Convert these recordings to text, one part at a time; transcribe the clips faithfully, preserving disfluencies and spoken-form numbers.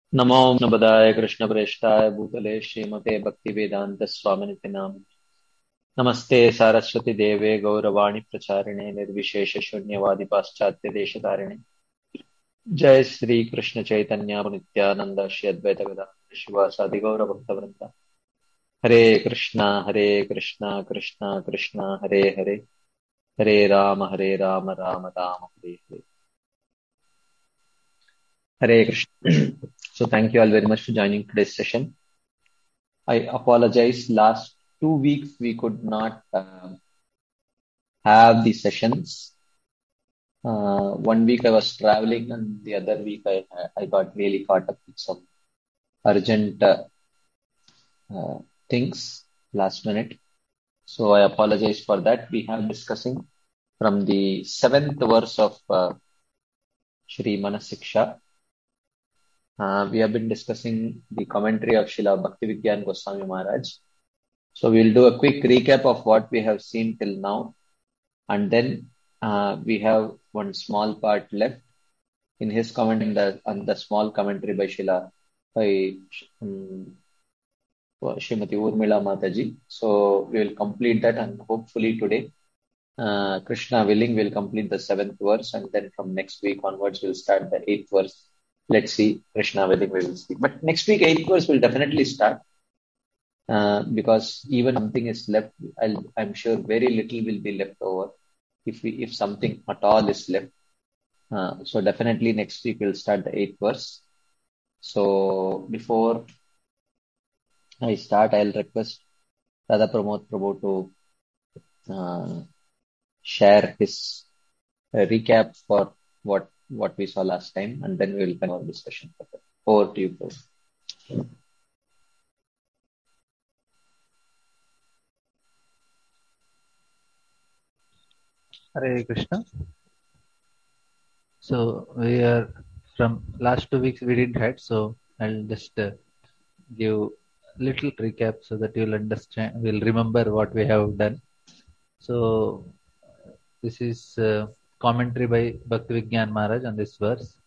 नमो नमोबुद्धाय कृष्णप्रेष्ठाय भूतले श्रीमते भक्तिवेदांत स्वामिनिति नाम। नमस्ते सारस्वती देवे गौरवाणी प्रचारिणे निर्विशेष शून्यवादी पाश्चात्य देशधारिणे। जय श्री कृष्ण चैतन्य नित्यानंद श्री अद्वैत गदाधर शिवासादि गौर भक्तवृंद। हरे कृष्णा हरे कृष्णा कृष्णा कृष्णा हरे हरे, हरे राम हरे Ram Ram Ram Hare Hare, Hare Krishna. So thank you all very much for joining today's session. I apologize. Last two weeks we could not uh, have the sessions. Uh, one week I was traveling, and the other week I I got really caught up with some urgent uh, uh, things last minute. So I apologize for that. We have discussing from the seventh verse of uh, Shri Manasiksha. Uh, we have been discussing the commentary of Srila Bhaktivedanta Goswami Maharaj. So we'll do a quick recap of what we have seen till now, and then uh, we have one small part left in his comment in the, on the small commentary by Shila by um, Srimati Urmila Mataji. So we will complete that, and hopefully today, uh, Krishna willing, we'll complete the seventh verse, and then from next week onwards we'll start the eighth verse. Let's see, Krishna willing, we will see. But next week eighth verse will definitely start. Uh, because even something is left, I'll, I'm sure very little will be left over if we, if something at all is left. Uh, so definitely next week we'll start the eighth verse. So before I start, I'll request Radha Pramod Prabhu to uh, share his uh, recap for what what we saw last time, and then we will continue our discussion further. Over to you, Prabhu. Hare Krishna. So we are from last two weeks we didn't had, so I'll just uh, give little recap so that you'll understand, will remember what we have done. So this is uh, commentary by Bhaktivigyan Maharaj on this verse.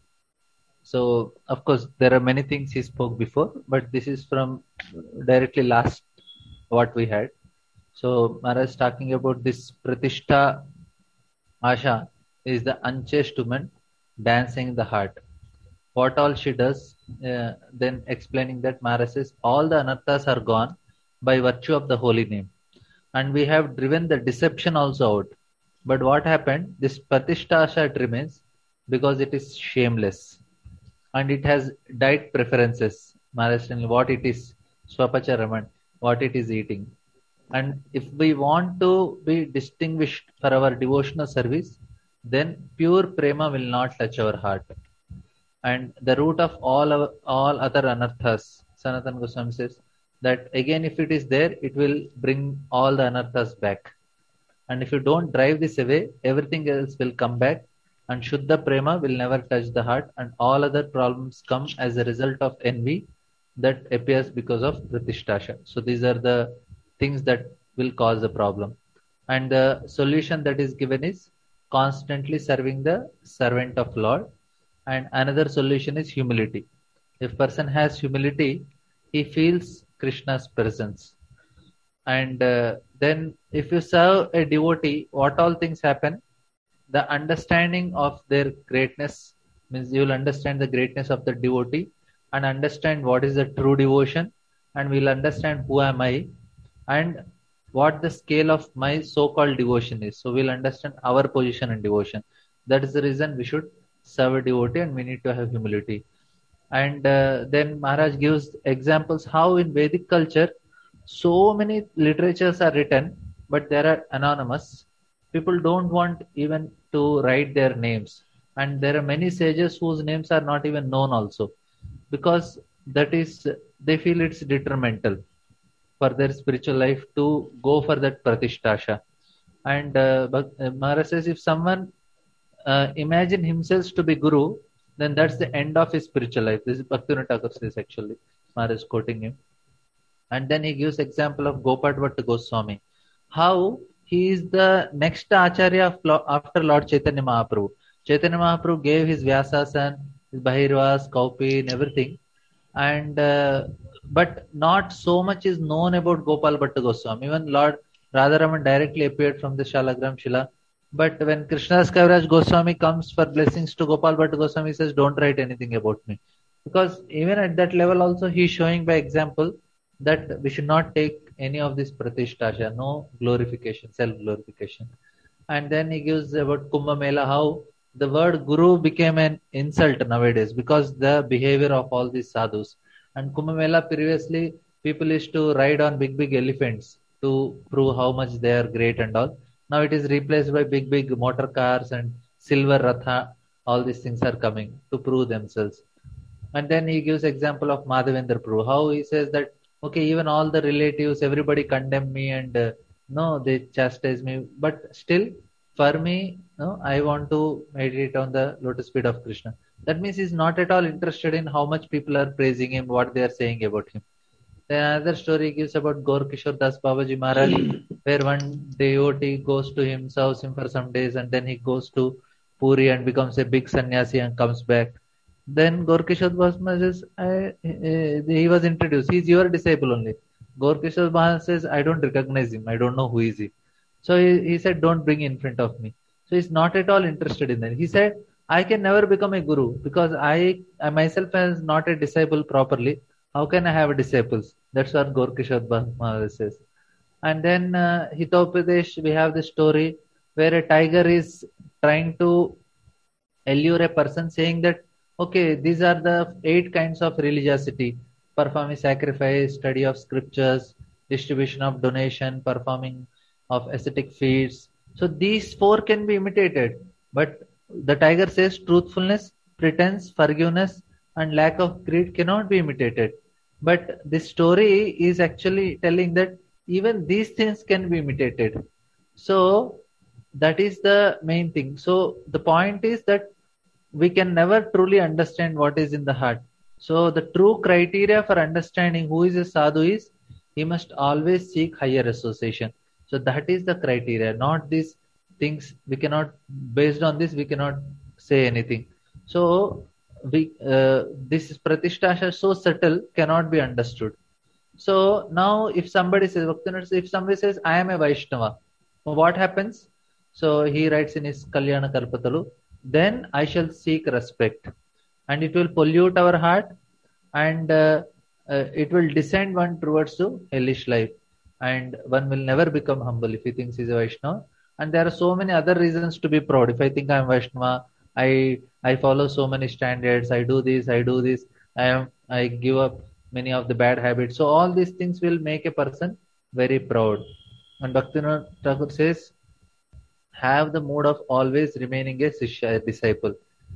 So of course there are many things he spoke before, but this is from directly last what we had. So Maharaj is talking about this Pratishtha Asha is the unchaste woman dancing in the heart. What all she does, uh, then explaining that Maharaj says all the anarthas are gone by virtue of the holy name. And we have driven the deception also out. But what happened? This Pratishtha Asha remains because it is shameless. And it has diet preferences. Maharaj telling what it is, Swapacha Raman, what it is eating. And if we want to be distinguished for our devotional service, then pure prema will not touch our heart. And the root of all our, all other anarthas, Sanatana Goswami says, that again if it is there, it will bring all the anarthas back. And if you don't drive this away, everything else will come back, and Shuddha Prema will never touch the heart, and all other problems come as a result of envy that appears because of Pratishtasha. So these are the things that will cause the problem. And the solution that is given is constantly serving the servant of Lord. And another solution is humility. If person has humility, he feels Krishna's presence. And uh, then if you serve a devotee, what all things happen? The understanding of their greatness means you will understand the greatness of the devotee and understand what is the true devotion, and we'll understand who am I and what the scale of my so-called devotion is. So we'll understand our position in devotion. That is the reason we should serve a devotee, and we need to have humility. And uh, then Maharaj gives examples how in Vedic culture so many literatures are written, but they are anonymous. People don't want even to write their names, and there are many sages whose names are not even known also, because that is they feel it's detrimental for their spiritual life to go for that pratistasha. And uh, but uh, Maharaj says if someone uh, imagine himself to be guru, then that's the end of his spiritual life. This is Bhaktivinoda Thakur says actually. Maharaj is quoting him. And then he gives example of Gopatvat Goswami. How he is the next Acharya of, after Lord Chaitanya Mahaprabhu. Chaitanya Mahaprabhu gave his Vyasasana, Bahirvas, Kaupin, everything. And uh, but not so much is known about Gopal Bhatta Goswami. Even Lord Radharaman directly appeared from the Shalagram Shila. But when Krishnadas Kaviraj Goswami comes for blessings to Gopal Bhatta Goswami, he says, "Don't write anything about me." Because even at that level also he is showing by example that we should not take any of this pratishtha, no glorification, self-glorification. And then he gives about Kumbh Mela, how the word guru became an insult nowadays because the behavior of all these sadhus. And Kumbh Mela previously people used to ride on big big elephants to prove how much they are great and all. Now it is replaced by big big motor cars and silver ratha. All these things are coming to prove themselves. And then he gives example of Madhavendra Prabhu, how he says that, okay, even all the relatives, everybody condemn me and uh, no, they chastise me, but still, for me, no, I want to meditate on the lotus feet of Krishna. That means he's not at all interested in how much people are praising him, what they are saying about him. Then another story gives about Gaur Kishore Das Babaji Maharaj, where one devotee goes to him, serves him for some days, and then he goes to Puri and becomes a big sannyasi and comes back. Then Gorkishore Bhasma says, I, uh, he was introduced. He's your disciple only. Gorkishore Bhasma says, I don't recognize him. I don't know who is he. So he, he said, don't bring in front of me. So he's not at all interested in that. He said, I can never become a guru because I, I myself as not a disciple properly. How can I have disciples? That's what Gorkishore Bhasma says. And then uh, Hitopadesh, we have the story where a tiger is trying to allure a person saying that, okay, these are the eight kinds of religiosity: performing sacrifice, study of scriptures, distribution of donation, performing of ascetic feats. So these four can be imitated. But the tiger says truthfulness, pretense, forgiveness, and lack of greed cannot be imitated. But this story is actually telling that even these things can be imitated. So that is the main thing. So the point is that we can never truly understand what is in the heart. So the true criteria for understanding who is a sadhu is he must always seek higher association. So that is the criteria, not these things. We cannot, based on this, we cannot say anything. So we uh, this pratishtha so subtle cannot be understood. So now if somebody says, if somebody says, I am a Vaishnava, what happens? So he writes in his Kalyana Kalpatalu, then I shall seek respect, and it will pollute our heart, and uh, uh, it will descend one towards to hellish life, and one will never become humble if he thinks he's a Vaishnava. And there are so many other reasons to be proud. If I think I'm Vaishnava, I I follow so many standards, I do this, I do this, I am I give up many of the bad habits. So all these things will make a person very proud. And Bhaktivinoda Thakur says, have the mood of always remaining a Shishya, a disciple.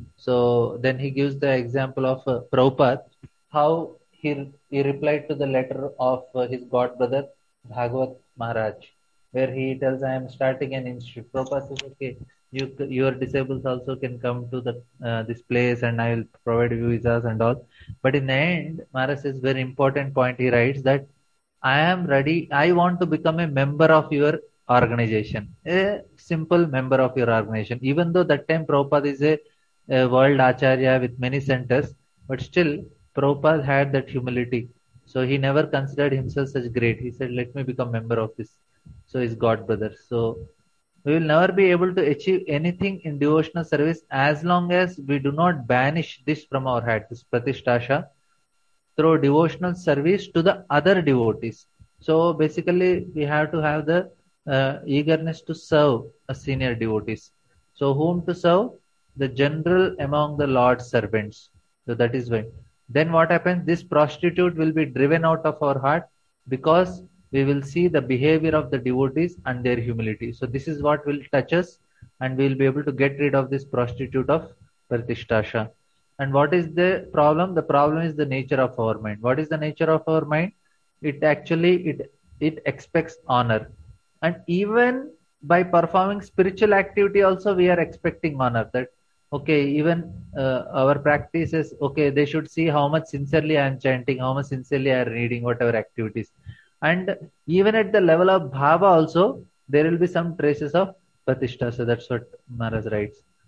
So then he gives the example of uh, Prabhupada, how he, he replied to the letter of uh, his god brother Bhagavat Maharaj, where he tells, I am starting an institute. Prabhupada says, okay, you, your disciples also can come to the uh, this place and I will provide you visas and all. But in the end, Maharaj says, very important point, he writes that I am ready, I want to become a member of your organization, a simple member of your organization. Even though that time Prabhupada is a, a world acharya with many centers, but still Prabhupada had that humility. So he never considered himself such great. He said, let me become member of this. So he's God brother. So we will never be able to achieve anything in devotional service as long as we do not banish this from our heart, this pratishtha, through devotional service to the other devotees. So basically we have to have the uh, eagerness to serve a senior devotees. So whom to serve? The general among the Lord's servants. So that is why. Then what happens? This prostitute will be driven out of our heart because we will see the behavior of the devotees and their humility. So this is what will touch us and we will be able to get rid of this prostitute of pratishtha. And what is the problem? The problem is the nature of our mind. What is the nature of our mind? It actually, it, it expects honor. And even by performing spiritual activity also, we are expecting honor. That, okay, even uh, our practice is, okay, they should see how much sincerely I am chanting, how much sincerely I am reading, whatever activities. And even at the level of bhava also, there will be some traces of pratishtha. So that's what Maharaj writes.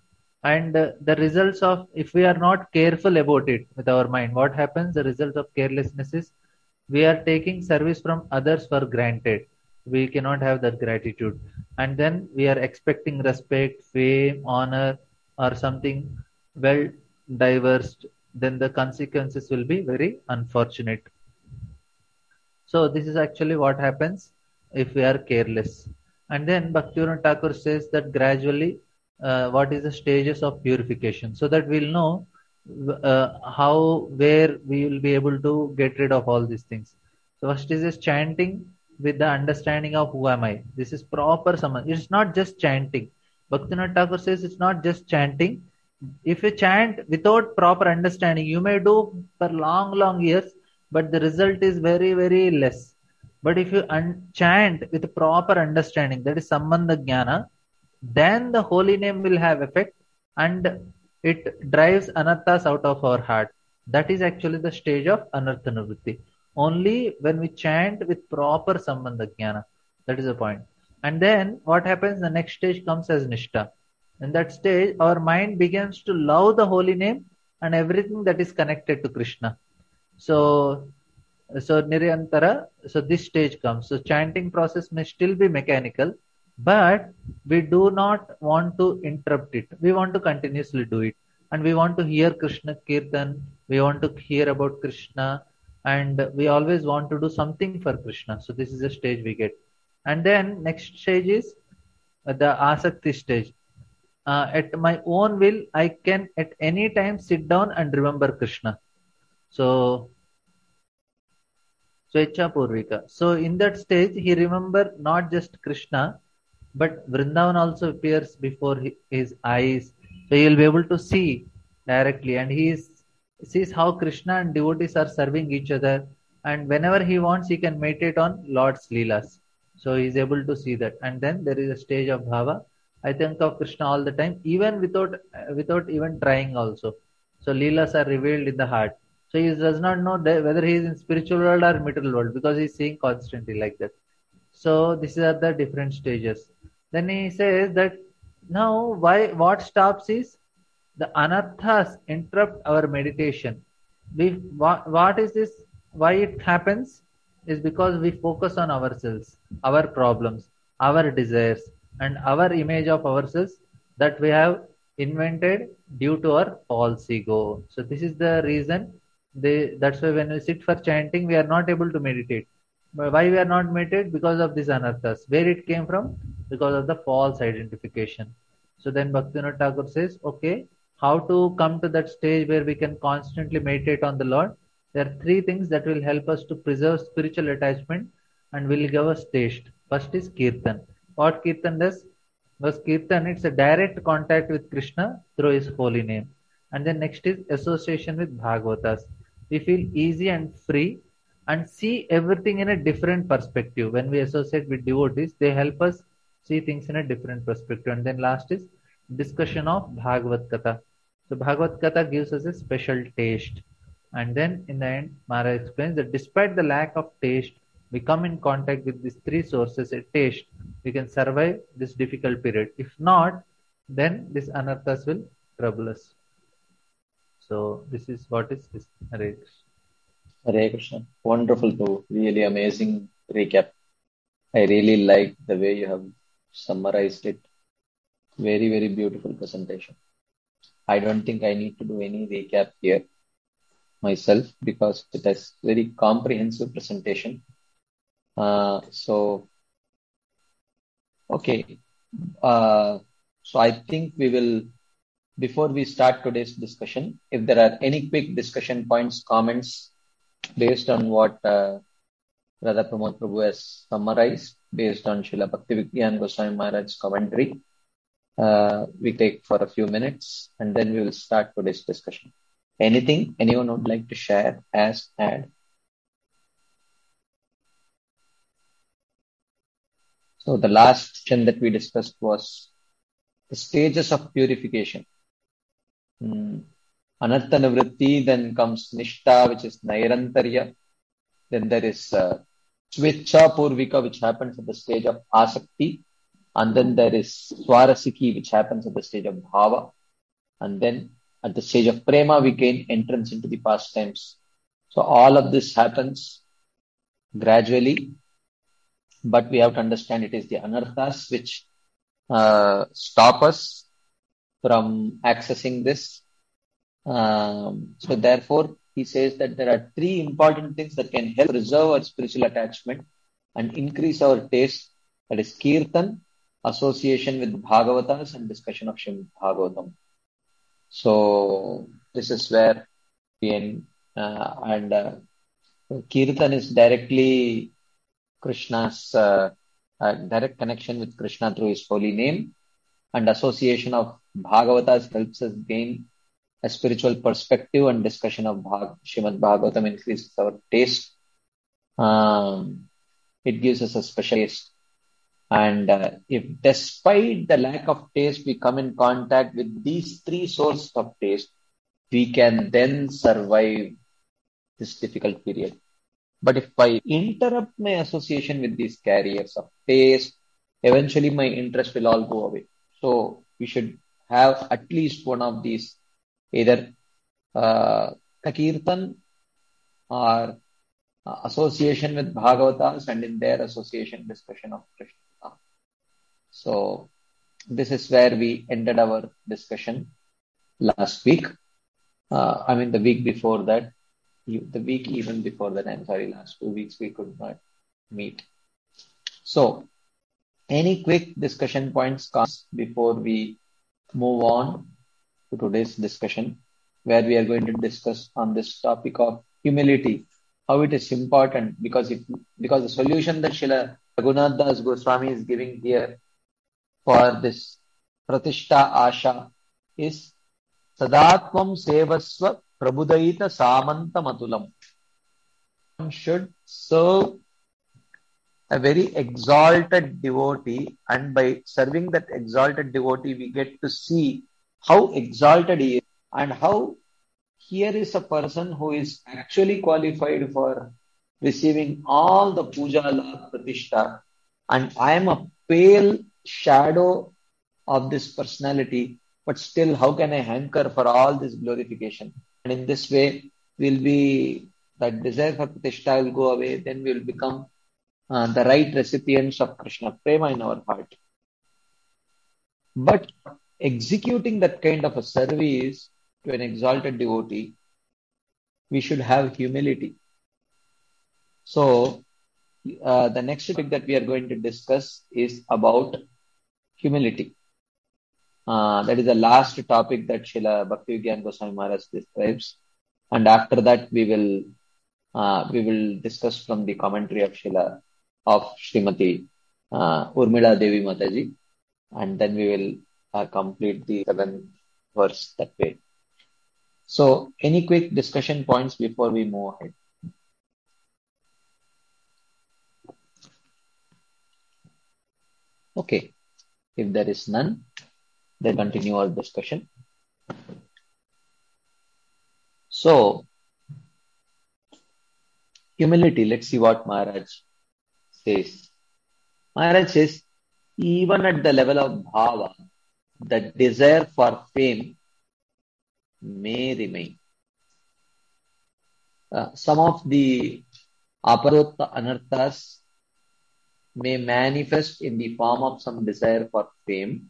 And uh, the results of, if we are not careful about it with our mind, what happens? The result of carelessness is we are taking service from others for granted. We cannot have that gratitude. And then we are expecting respect, fame, honor, or something well diverse. Then the consequences will be very unfortunate. So this is actually what happens if we are careless. And then Bhaktivinoda Thakur says that gradually, uh, what is the stages of purification, so that we'll know uh, how, where we will be able to get rid of all these things. So first is this chanting with the understanding of who am I. This is proper samadhi. It's not just chanting. Bhaktivinoda Thakur says it's not just chanting. If you chant without proper understanding, you may do for long, long years, but the result is very, very less. But if you un- chant with proper understanding, that is Sambandha Jnana, then the holy name will have effect and it drives anarthas out of our heart. That is actually the stage of anartha nivritti. Only when we chant with proper Sambandha Jnana. That is the point. And then what happens? The next stage comes as Nishtha. In that stage, our mind begins to love the holy name and everything that is connected to Krishna. So, so Nirantara, so this stage comes. So chanting process may still be mechanical, but we do not want to interrupt it. We want to continuously do it. And we want to hear Krishna Kirtan. We want to hear about Krishna. And we always want to do something for Krishna. So this is the stage we get. And then next stage is the Asakti stage. Uh, at my own will, I can at any time sit down and remember Krishna. So, Swecha Purvika. So in that stage, he remember not just Krishna, but Vrindavan also appears before his eyes. So he will be able to see directly, and he is, sees how Krishna and devotees are serving each other. And whenever he wants, he can meditate on Lord's Leelas. So he is able to see that. And then there is a stage of Bhava. I think of Krishna all the time, even without without even trying also. So Leelas are revealed in the heart. So he does not know that whether he is in spiritual world or material world, because he is seeing constantly like that. So these are the different stages. Then he says that now why what stops is the anarthas interrupt our meditation. We what, what is this? Why it happens is because we focus on ourselves, our problems, our desires, and our image of ourselves that we have invented due to our false ego. So this is the reason. They, that's why when we sit for chanting, we are not able to meditate. But why we are not meditate? Because of these anarthas. Where it came from? Because of the false identification. So then Bhaktivinoda Thakur says, okay, how to come to that stage where we can constantly meditate on the Lord? There are three things that will help us to preserve spiritual attachment and will give us taste. First is Kirtan. What Kirtan does? Was Kirtan, it's a direct contact with Krishna through his holy name. And then next is association with Bhagavatas. We feel easy and free and see everything in a different perspective. When we associate with devotees, they help us see things in a different perspective. And then last is discussion of Bhagavad Gita. So Bhagavad Gita gives us a special taste. And then in the end, Mara explains that despite the lack of taste, we come in contact with these three sources, a taste, we can survive this difficult period. If not, then this anarthas will trouble us. So this is what is this. Hare Krishna. Hare Krishna. Wonderful too. Really amazing recap. I really like the way you have summarized it. Very, very beautiful presentation. I don't think I need to do any recap here myself because it has very comprehensive presentation. Uh, so, okay. Uh, so I think we will, before we start today's discussion, if there are any quick discussion points, comments based on what uh, Radha Pramod Prabhu has summarized, based on Srila Bhaktivinoda Goswami Maharaj's commentary, uh, we take for a few minutes and then we will start today's discussion. Anything anyone would like to share as add? So the last session that we discussed was the stages of purification. Hmm. Anartha Nivritti, then comes Nishtha, which is Nairantarya. Then there is uh, Swecha Purvika, which happens at the stage of Asakti. And then there is Swarasiki, which happens at the stage of Bhava. And then at the stage of prema, we gain entrance into the pastimes. So all of this happens gradually, but we have to understand it is the anarthas which uh, stop us from accessing this. Um, so therefore, he says that there are three important things that can help preserve our spiritual attachment and increase our taste. That is kirtan, association with Bhagavatas, and discussion of Srimad Bhagavatam. So this is where we end, uh, and uh, kirtan is directly Krishna's uh, uh, direct connection with Krishna through his holy name, and association of Bhagavatas helps us gain a spiritual perspective, and discussion of Bhag- Srimad Bhagavatam increases our taste. Um, it gives us a special taste. And uh, if despite the lack of taste, we come in contact with these three sources of taste, we can then survive this difficult period. But if I interrupt my association with these carriers of taste, eventually my interest will all go away. So we should have at least one of these, either uh, Kirtan or uh, association with Bhagavatas, and in their association discussion of Krishna. So this is where we ended our discussion last week. Uh, I mean the week before that, the week even before that, I'm sorry, last two weeks we could not meet. So any quick discussion points comes before we move on to today's discussion, where we are going to discuss on this topic of humility, how it is important, because if because the solution that Srila Raghunath Das Goswami is giving here for this Pratishta Asha is Sadatvam Sevasva Prabudaita Samanta Matulam. One should serve a very exalted devotee, and by serving that exalted devotee, we get to see how exalted he is, and how here is a person who is actually qualified for receiving all the puja, la, pratishtha, and I am a pale shadow of this personality, but still how can I hanker for all this glorification? And in this way, we'll be, that desire for pratishtha will go away, then we will become uh, the right recipients of Krishna prema in our heart. But executing that kind of a service to an exalted devotee, we should have humility. So uh, the next topic that we are going to discuss is about humility. Uh, that is the last topic that Srila Bhaktivinoda Goswami Maharaj describes, and after that we will uh, we will discuss from the commentary of Srila of Srimati uh, Urmila Devi Mataji, and then we will uh, complete the seventh verse that way. So, any quick discussion points before we move ahead? Okay, if there is none, then continue our discussion. So, humility, let's see what Maharaj says. Maharaj says, even at the level of bhava, the desire for fame may remain. Uh, some of the aparotta anarthas may manifest in the form of some desire for fame,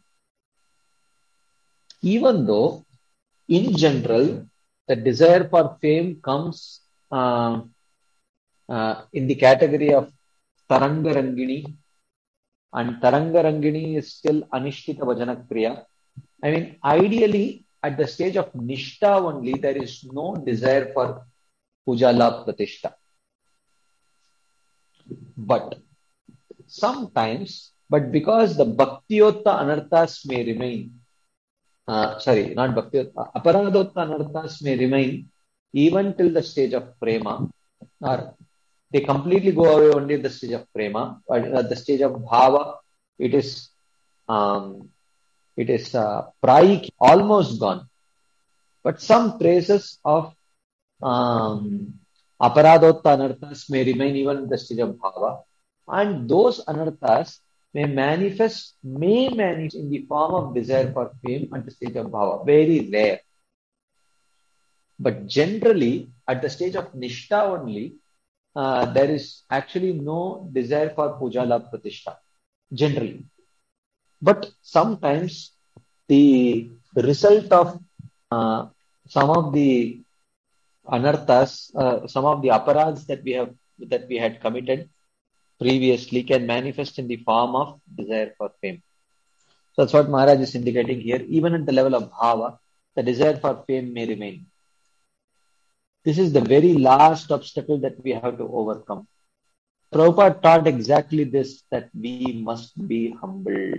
even though in general the desire for fame comes uh, uh, in the category of Tarangarangini, and Tarangarangini is still Anishtita Vajana Kriya. I mean, ideally, at the stage of Nishta only, there is no desire for Pujala Pratishtha. But sometimes, but because the Bhaktiyotta Anarthas may remain, uh, sorry, not Bhaktiyotta, Aparadotta Anarthas may remain even till the stage of Prema, or they completely go away only at the stage of Prema, but at the stage of Bhava, it is um, it is uh, Praik, almost gone. But some traces of um, Aparadotta Anarthas may remain even in the stage of Bhava, and those Anarthas may manifest, may manifest in the form of desire for fame at the stage of bhava. Very rare. But generally, at the stage of nishta only, uh, there is actually no desire for puja labh pratishtha. Generally. But sometimes the, the result of uh, some of the anarthas, uh, some of the aparads that we have that we had committed previously can manifest in the form of desire for fame. So that's what Maharaj is indicating here. Even at the level of bhava, the desire for fame may remain. This is the very last obstacle that we have to overcome. Prabhupada taught exactly this, that we must be humble.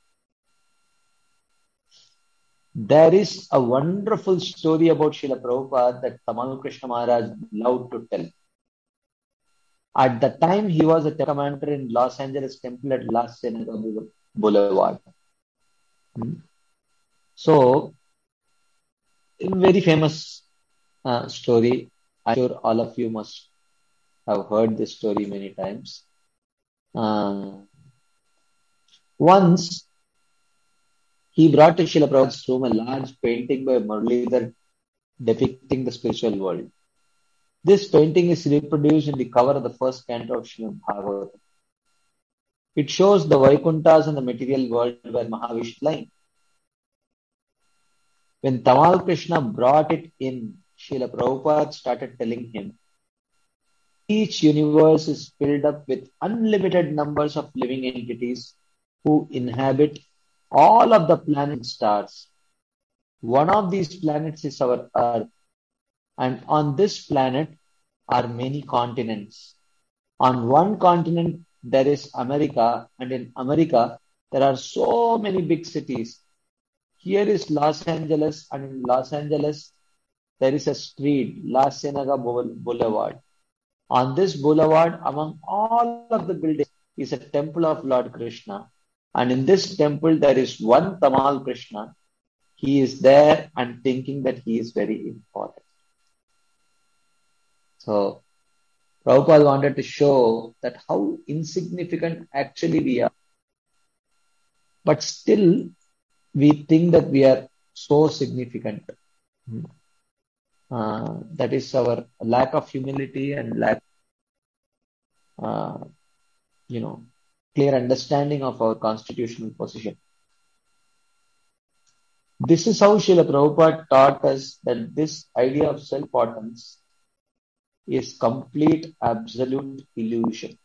There is a wonderful story about Srila Prabhupada that Tamal Krishna Maharaj loved to tell. At the time, he was a commander in Los Angeles Temple at La Cienega Boulevard. So, a very famous uh, story. I'm sure all of you must have heard this story many times. Uh, once, he brought to Srila Prabhupada's room a large painting by Muralidhar depicting the spiritual world. This painting is reproduced in the cover of the first canto of Srimad Bhagavatam. It shows the Vaikunthas and the material world where Mahavishnu is lying. When Tamal Krishna brought it in, Srila Prabhupada started telling him, each universe is filled up with unlimited numbers of living entities who inhabit all of the planet stars. One of these planets is our Earth. And on this planet are many continents. On one continent, there is America, and in America, there are so many big cities. Here is Los Angeles, and in Los Angeles, there is a street, La Cienega Boulevard. On this boulevard, among all of the buildings, is a temple of Lord Krishna. And in this temple, there is one Tamal Krishna. He is there and thinking that he is very important. So, Prabhupada wanted to show that how insignificant actually we are. But still, we think that we are so significant. Uh, that is our lack of humility and lack, uh, you know, clear understanding of our constitutional position. This is how Srila Prabhupada taught us that this idea of self-importance is complete, absolute illusion.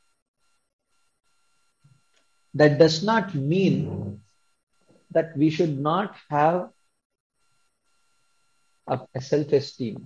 That does not mean that we should not have a, a self-esteem.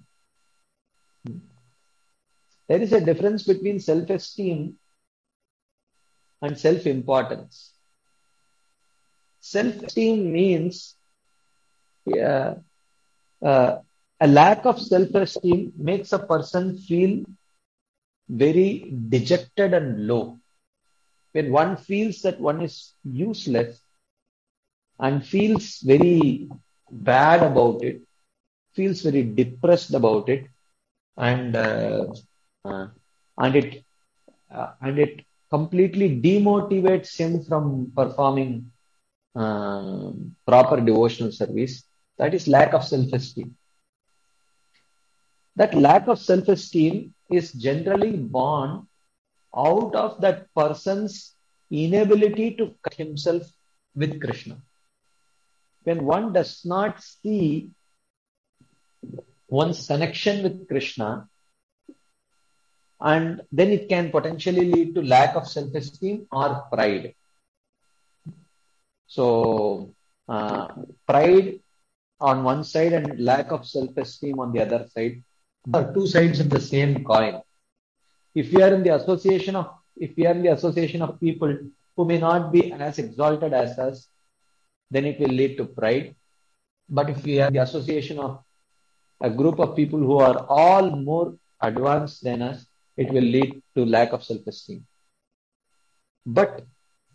There is a difference between self-esteem and self-importance. Self-esteem means uh, uh, a lack of self-esteem makes a person feel very dejected and low. When one feels that one is useless and feels very bad about it, feels very depressed about it, and uh, uh, and it uh, and it completely demotivates him from performing uh, proper devotional service. That is lack of self-esteem. That lack of self-esteem is generally born out of that person's inability to cut himself with Krishna. When one does not see one's connection with Krishna, and then it can potentially lead to lack of self-esteem or pride. So, uh, pride on one side and lack of self-esteem on the other side are two sides of the same coin. If we are in the association of, if we are in the association of people who may not be as exalted as us, then it will lead to pride. But if we are in the association of a group of people who are all more advanced than us, it will lead to lack of self-esteem. But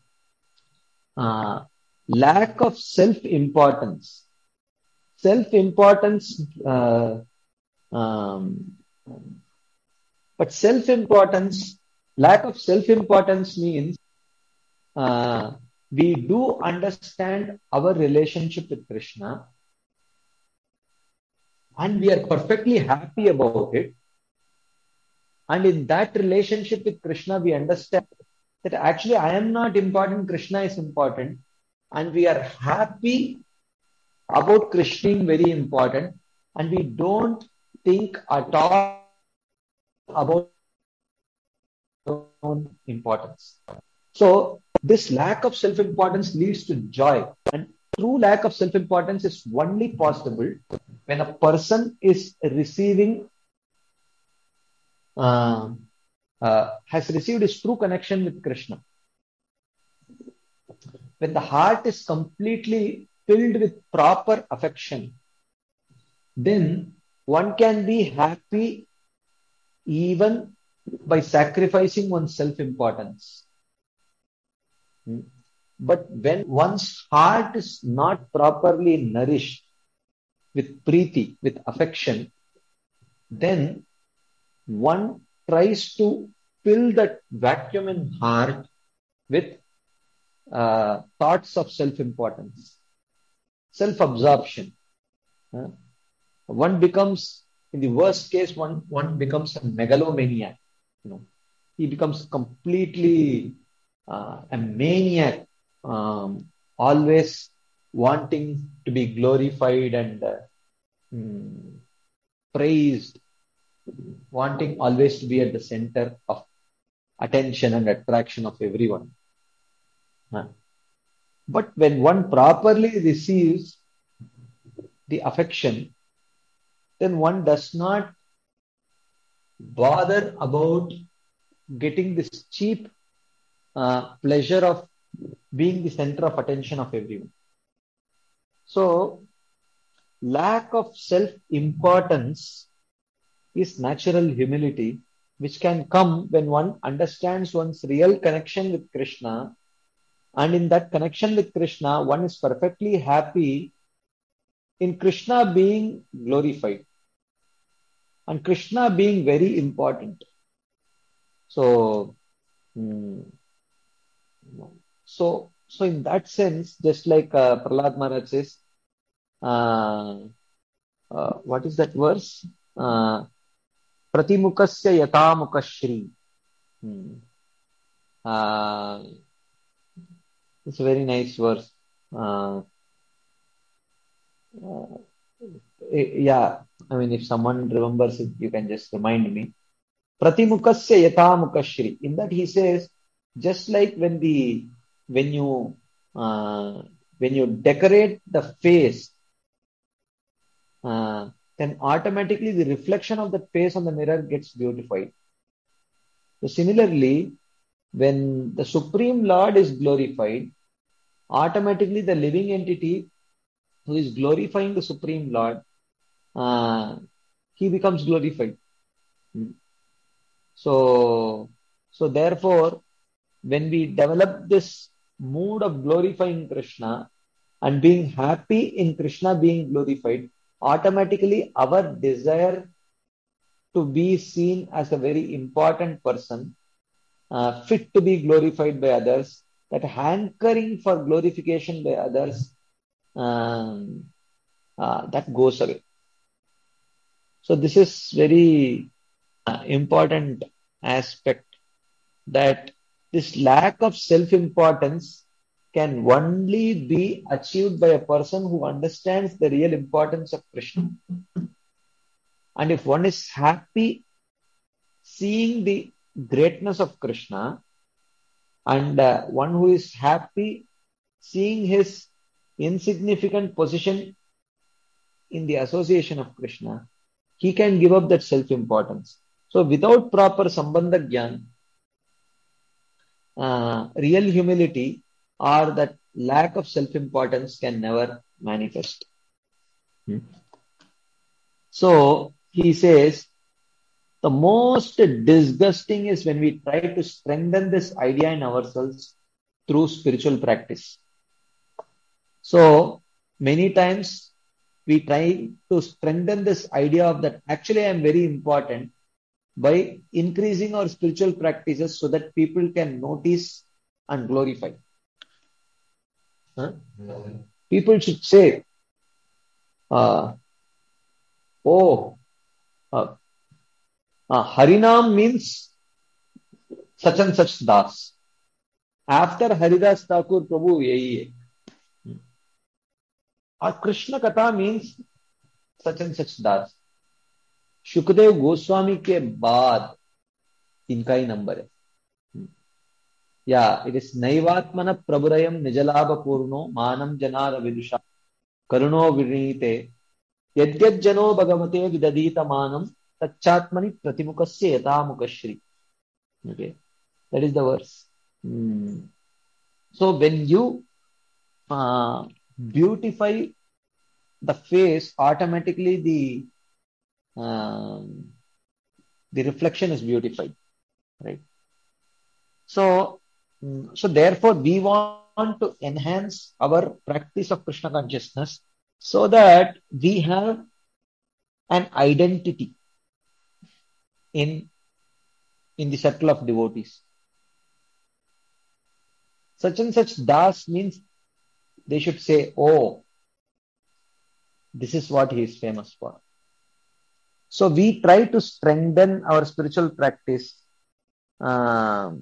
uh, lack of self-importance, self-importance, uh, um, but self-importance, lack of self-importance means uh, we do understand our relationship with Krishna and we are perfectly happy about it. And in that relationship with Krishna, we understand that actually I am not important, Krishna is important. And we are happy about Krishna being very important. And we don't think at all about our own importance. So this lack of self-importance leads to joy. And true lack of self-importance is only possible when a person is receiving uh, uh, has received his true connection with Krishna. When the heart is completely filled with proper affection, then one can be happy even by sacrificing one's self-importance. But when one's heart is not properly nourished with preeti, with affection, then one tries to fill that vacuum in heart with uh, thoughts of self-importance, self-absorption. Uh, one becomes, in the worst case, one, one becomes a megalomaniac. You know, he becomes completely uh, a maniac, um, always wanting to be glorified and uh, mm, praised, wanting always to be at the center of attention and attraction of everyone. Uh, but when one properly receives the affection, then one does not bother about getting this cheap uh, pleasure of being the center of attention of everyone. So, lack of self-importance is natural humility, which can come when one understands one's real connection with Krishna. And in that connection with Krishna, one is perfectly happy in Krishna being glorified and Krishna being very important. So, mm, so, so in that sense, just like uh, Prahlad Maharaj says, uh, uh, what is that verse? Uh, Pratimukasya yatamukashri. Hmm. Uh, it's a very nice verse. Uh, uh, yeah, I mean, if someone remembers it, you can just remind me. Pratimukasya yatamukashri. In that he says, just like when the when you uh, when you decorate the face, uh, then automatically the reflection of the face on the mirror gets beautified. So similarly, when the Supreme Lord is glorified, automatically the living entity who is glorifying the Supreme Lord, uh, he becomes glorified. So, so therefore, when we develop this mood of glorifying Krishna and being happy in Krishna being glorified, automatically our desire to be seen as a very important person, uh, fit to be glorified by others, that hankering for glorification by others, um, uh, that goes away. So this is very uh, important aspect, that this lack of self-importance can only be achieved by a person who understands the real importance of Krishna. And if one is happy seeing the greatness of Krishna, and uh, one who is happy seeing his insignificant position in the association of Krishna, he can give up that self-importance. So without proper Sambandha Gyan, uh, real humility or that lack of self-importance can never manifest. Hmm. So he says, the most disgusting is when we try to strengthen this idea in ourselves through spiritual practice. So many times we try to strengthen this idea of that actually I am very important by increasing our spiritual practices so that people can notice and glorify. Huh? People should say, uh, oh, uh, uh, Harinam means such and such Das. After Haridas Thakur Prabhu, yahi hai. Or Krishna Katha means such and such Das. Shukdev Goswami के बाद इनका ही number है. Yeah, it is Naivatmana Prabhurayam Nijalabha Purno Manam Janara Vidusha Karuno Virinite Yadyat Jano Bhagavate Vidadita Manam Tachatmani Pratimukasya Yatamukashri. Okay, that is the verse. Hmm. So when you uh, beautify the face, automatically the um, the reflection is beautified, right? So, mm, so therefore, we want to enhance our practice of Krishna consciousness so that we have an identity in in the circle of devotees. Such and such Das means they should say, "Oh, this is what he is famous for." So we try to strengthen our spiritual practice. Um,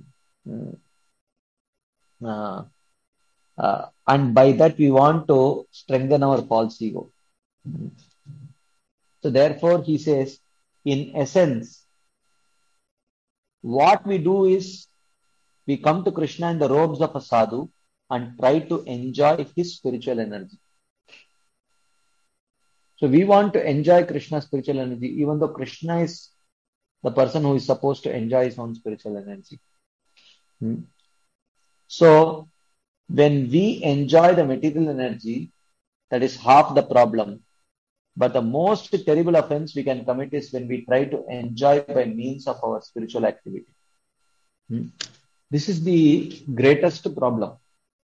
uh, uh, and by that we want to strengthen our false ego. So therefore he says, in essence, what we do is we come to Krishna in the robes of a sadhu and try to enjoy his spiritual energy. So we want to enjoy Krishna's spiritual energy, even though Krishna is the person who is supposed to enjoy his own spiritual energy. Hmm. So when we enjoy the material energy, that is half the problem. But the most terrible offense we can commit is when we try to enjoy by means of our spiritual activity. Hmm. This is the greatest problem.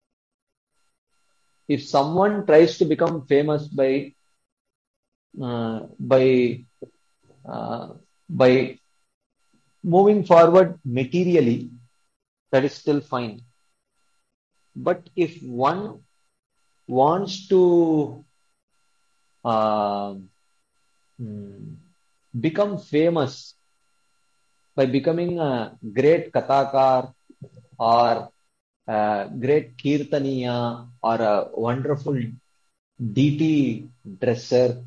If someone tries to become famous by uh, by uh, by moving forward materially, that is still fine. But if one wants to uh, become famous by becoming a great kathakar or a great kirtaniya or a wonderful deity dresser,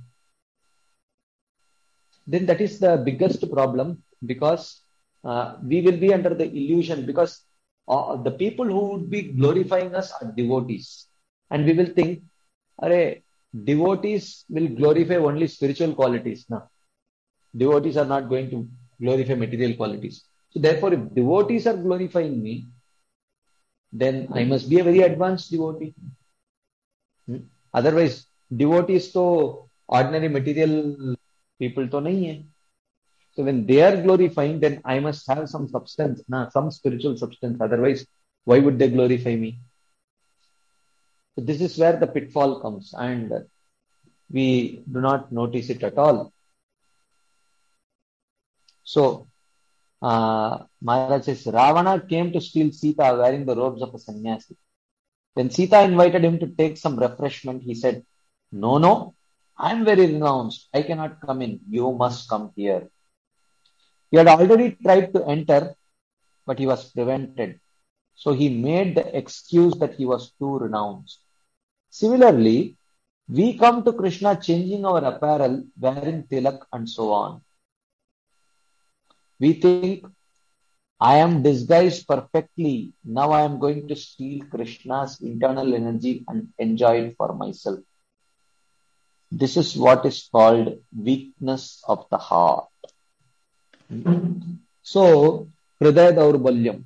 then that is the biggest problem, because uh, we will be under the illusion, because uh, the people who would be glorifying us are devotees, and we will think, Are, devotees will glorify only spiritual qualities. No, devotees are not going to glorify material qualities. So therefore, if devotees are glorifying me, then I must be a very advanced devotee. Hmm? Otherwise, devotees to ordinary material people to nahi hai. So when they are glorifying, then I must have some substance, nah, some spiritual substance. Otherwise, why would they glorify me? So this is where the pitfall comes, and we do not notice it at all. So, uh, Maharaj says, Ravana came to steal Sita wearing the robes of a sannyasi. When Sita invited him to take some refreshment, he said, No, no, I am very renounced. I cannot come in. You must come here. He had already tried to enter, but he was prevented. So he made the excuse that he was too renounced. Similarly, we come to Krishna changing our apparel, wearing tilak and so on. We think, I am disguised perfectly. Now I am going to steal Krishna's internal energy and enjoy it for myself. This is what is called weakness of the heart. So, Hridaya Daurbalyam.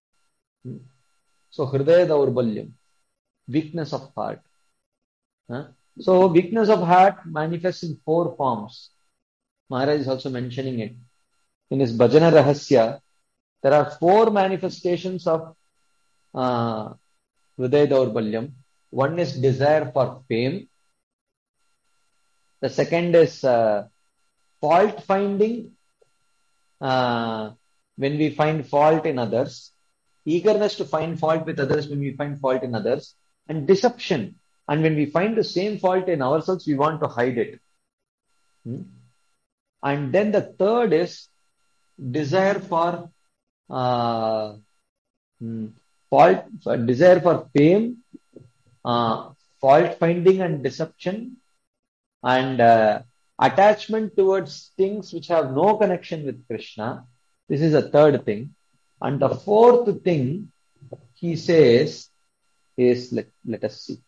So, Hridaya Daurbalyam, weakness of heart. Huh? So, weakness of heart manifests in four forms. Maharaj is also mentioning it. In his Bhajana Rahasya, there are four manifestations of uh, Hridaya Daurbalyam. One is desire for fame. The second is uh, fault finding. Uh, when we find fault in others, eagerness to find fault with others when we find fault in others, and deception. And when we find the same fault in ourselves, we want to hide it. Hmm? And then the third is desire for uh, hmm, fault, for desire for fame, uh, fault finding and deception, and uh, attachment towards things which have no connection with Krishna. This is a third thing. And the fourth thing he says is, let, let us see.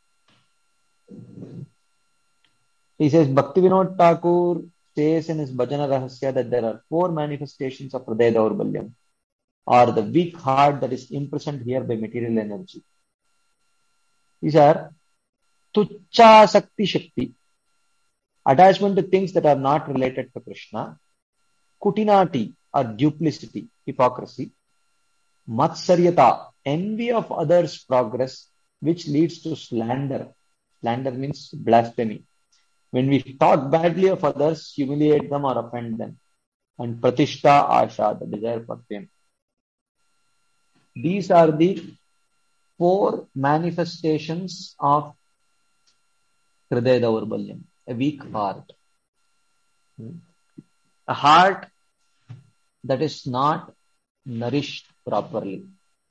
He says, Bhaktivinoda Thakur says in his Bhajana Rahasya that there are four manifestations of Hridaya Daurbalyam, or the weak heart that is imprisoned here by material energy. These are Tucha Sakti Shakti, attachment to things that are not related to Krishna, Kutinati or duplicity, hypocrisy, Matsaryata, envy of others' progress, which leads to slander. Slander means blasphemy. When we talk badly of others, humiliate them or offend them. And Pratishta Asha, the desire for fame. These are the four manifestations of Hridaya Daurbalyam, a weak heart. A heart that is not nourished properly.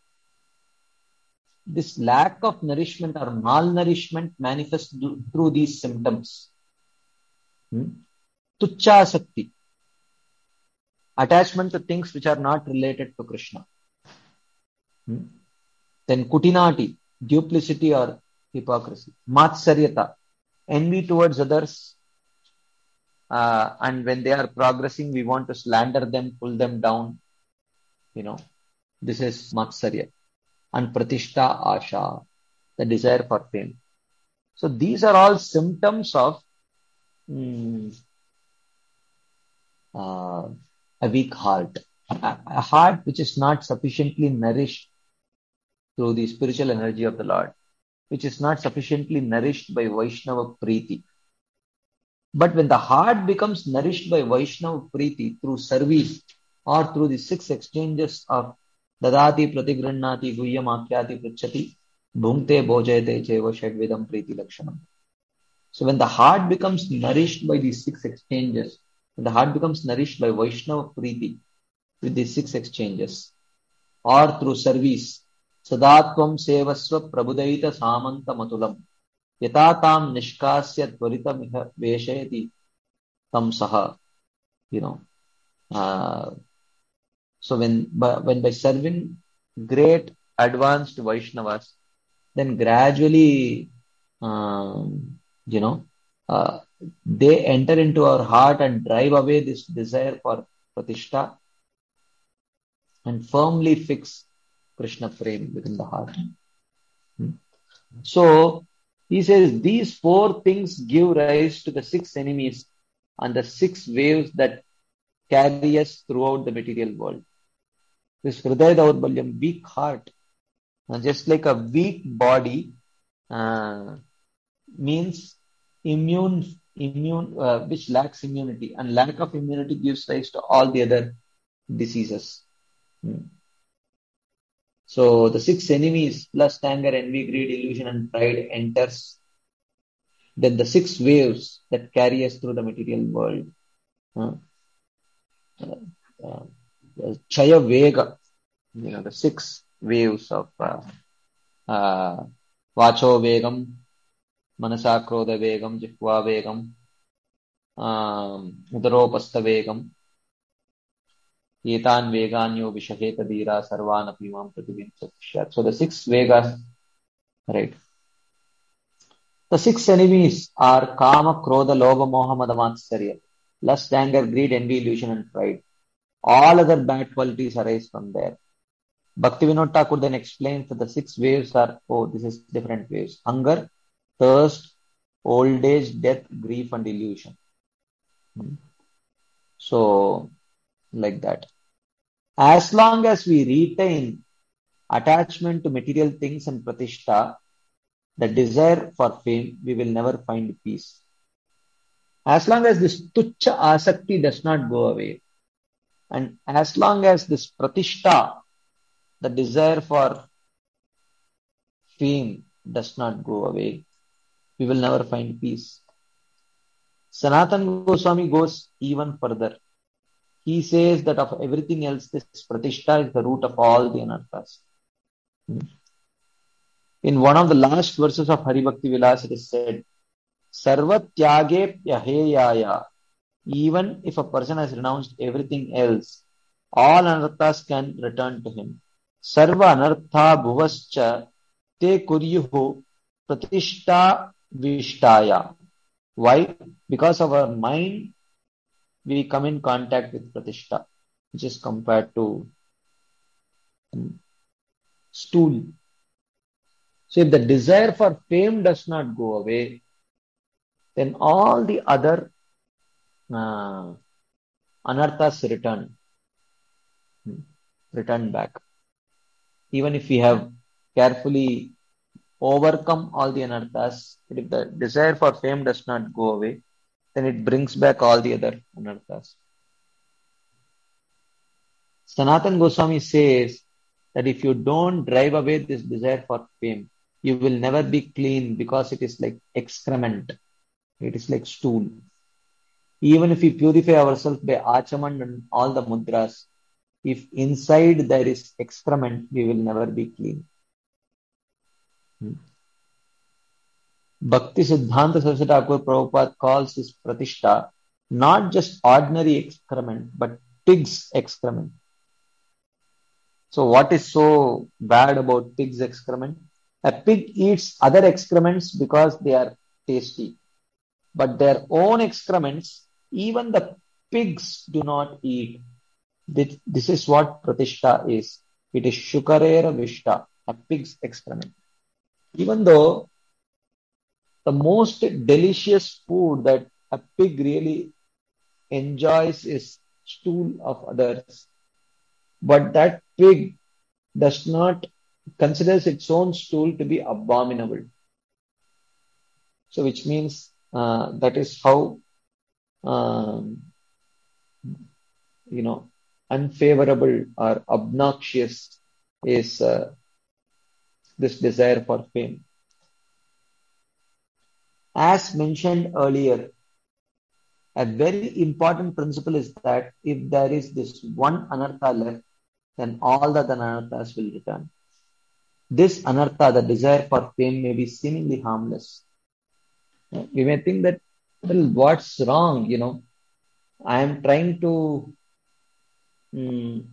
This lack of nourishment or malnourishment manifests through these symptoms. Hmm? Tucha Sakti, attachment to things which are not related to Krishna. Hmm? Then Kutinati, duplicity or hypocrisy. Matsaryata, envy towards others. Uh, and when they are progressing, we want to slander them, pull them down. You know, this is Matsarya. And Pratishta Asha, the desire for fame. So these are all symptoms of mm, uh, a weak heart. A, a heart which is not sufficiently nourished through the spiritual energy of the Lord, which is not sufficiently nourished by Vaishnava Preeti. But when the heart becomes nourished by Vaishnava Preeti through service or through the six exchanges of Dadati Pratigranati Guhyam Akyati Prichati Bhungte Bhojayate Cheva Shadvedam Preeti Lakshanam. So when the heart becomes nourished by these six exchanges, when the heart becomes nourished by Vaishnava Preeti with these six exchanges or through service, Sadatvam Sevasva Prabhudaita Samanta Matulam Yatatam Nishkasya Tvaritam Veshayati Tam Saha. You know, uh, so when by, when by serving great advanced Vaishnavas, then gradually, um, you know, uh, they enter into our heart and drive away this desire for Pratishta and firmly fix Krishna frame within the heart. Hmm. So he says these four things give rise to the six enemies and the six waves that carry us throughout the material world. This Hridaya Daurbalyam, weak heart, uh, just like a weak body, uh, means immune, immune, uh, which lacks immunity, and lack of immunity gives rise to all the other diseases. Hmm. So the six enemies, lust, anger, envy, greed, illusion, and pride enters. Then the six waves that carry us through the material world. Uh, uh, uh, Chaya Vega, you know, the six waves of uh, uh, Vacho Vegam, Manasa Krodha Vegam, Jihva Vegam, um, Udaropasta Vegam, Yetan Veganyo Vishaheta Dira Sarvan Apimam Pratibhinsat. So the six Vegas, right? The six enemies are Kama, Krodha, Lobha, Moha, Mada, Matsarya, lust, anger, greed, envy, illusion, and pride. All other bad qualities arise from there. Bhaktivinoda Thakur then explains that the six waves are, oh, this is different waves. Hunger, thirst, old age, death, grief, and illusion. Hmm. So, like that. As long as we retain attachment to material things and pratishta, the desire for fame, we will never find peace. As long as this tucha asakti does not go away, and as long as this pratishta, the desire for fame, does not go away, we will never find peace. Sanatan Goswami goes even further. He says that of everything else, this Pratishta is the root of all the anarthas. In one of the last verses of Hari Bhakti Vilas, it is said, Sarva tyage pyaheyaya. Even if a person has renounced everything else, all anarthas can return to him. Sarva anartha bhuvascha te kuryuhu pratishta vishtaya. Why? Because of our mind, we come in contact with pratishta, which is compared to stool. So if the desire for fame does not go away, then all the other uh, anarthas return, return back. Even if we have carefully overcome all the anarthas, but if the desire for fame does not go away, then it brings back all the other anarthas. Sanatan Goswami says that if you don't drive away this desire for fame, you will never be clean because it is like excrement. It is like stool. Even if we purify ourselves by achaman and all the mudras, if inside there is excrement, we will never be clean. Hmm. Bhakti Siddhanta Saraswati Thakur Prabhupada calls this Pratishta not just ordinary excrement, but pig's excrement. So what is so bad about pig's excrement? A pig eats other excrements because they are tasty. But their own excrements, even the pigs do not eat. This is what Pratishta is. It is Shukarera Vishta, a pig's excrement. Even though the most delicious food that a pig really enjoys is stool of others, but that pig does not considers its own stool to be abominable. So which means uh, that is how um, you know unfavorable or obnoxious is uh, this desire for fame. As mentioned earlier, a very important principle is that if there is this one anartha left, then all the other anarthas will return. This anartha, the desire for fame, may be seemingly harmless. We may think that, well, what's wrong? You know, I am trying to, um,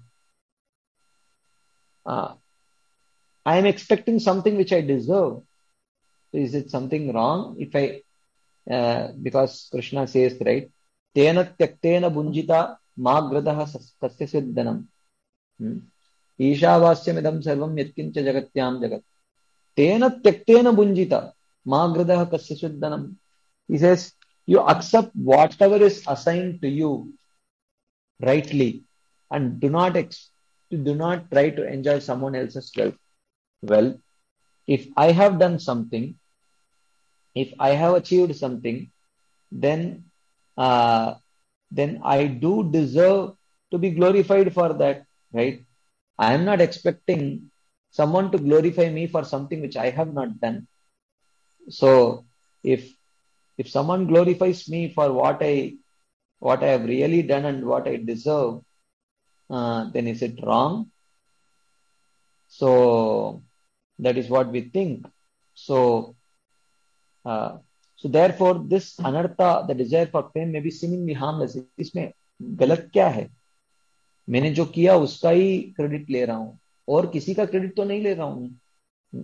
uh, I am expecting something which I deserve. So is it something wrong if I, uh, because Krishna says, right, Tena tyaktena bunjita magradaha tasya siddhanam. Ishavasya sarvam yatkincha jagatyam jagat. Tena tyaktena bunjita magradaha kasya siddhanam. He says, you accept whatever is assigned to you rightly and do not ex- do not try to enjoy someone else's wealth. Well, if I have done something, if I have achieved something, then uh, then I do deserve to be glorified for that, right? I am not expecting someone to glorify me for something which I have not done. So if if someone glorifies me for what I what I have really done and what I deserve, uh, then is it wrong? So that is what we think. So uh, so therefore this anartha, the desire for fame, may be seemingly harmless. इसमें गलत क्या है? मैंने जो किया उसका ही credit ले रहा हूं और किसी का क्रेडिट तो नहीं ले रहा हूं.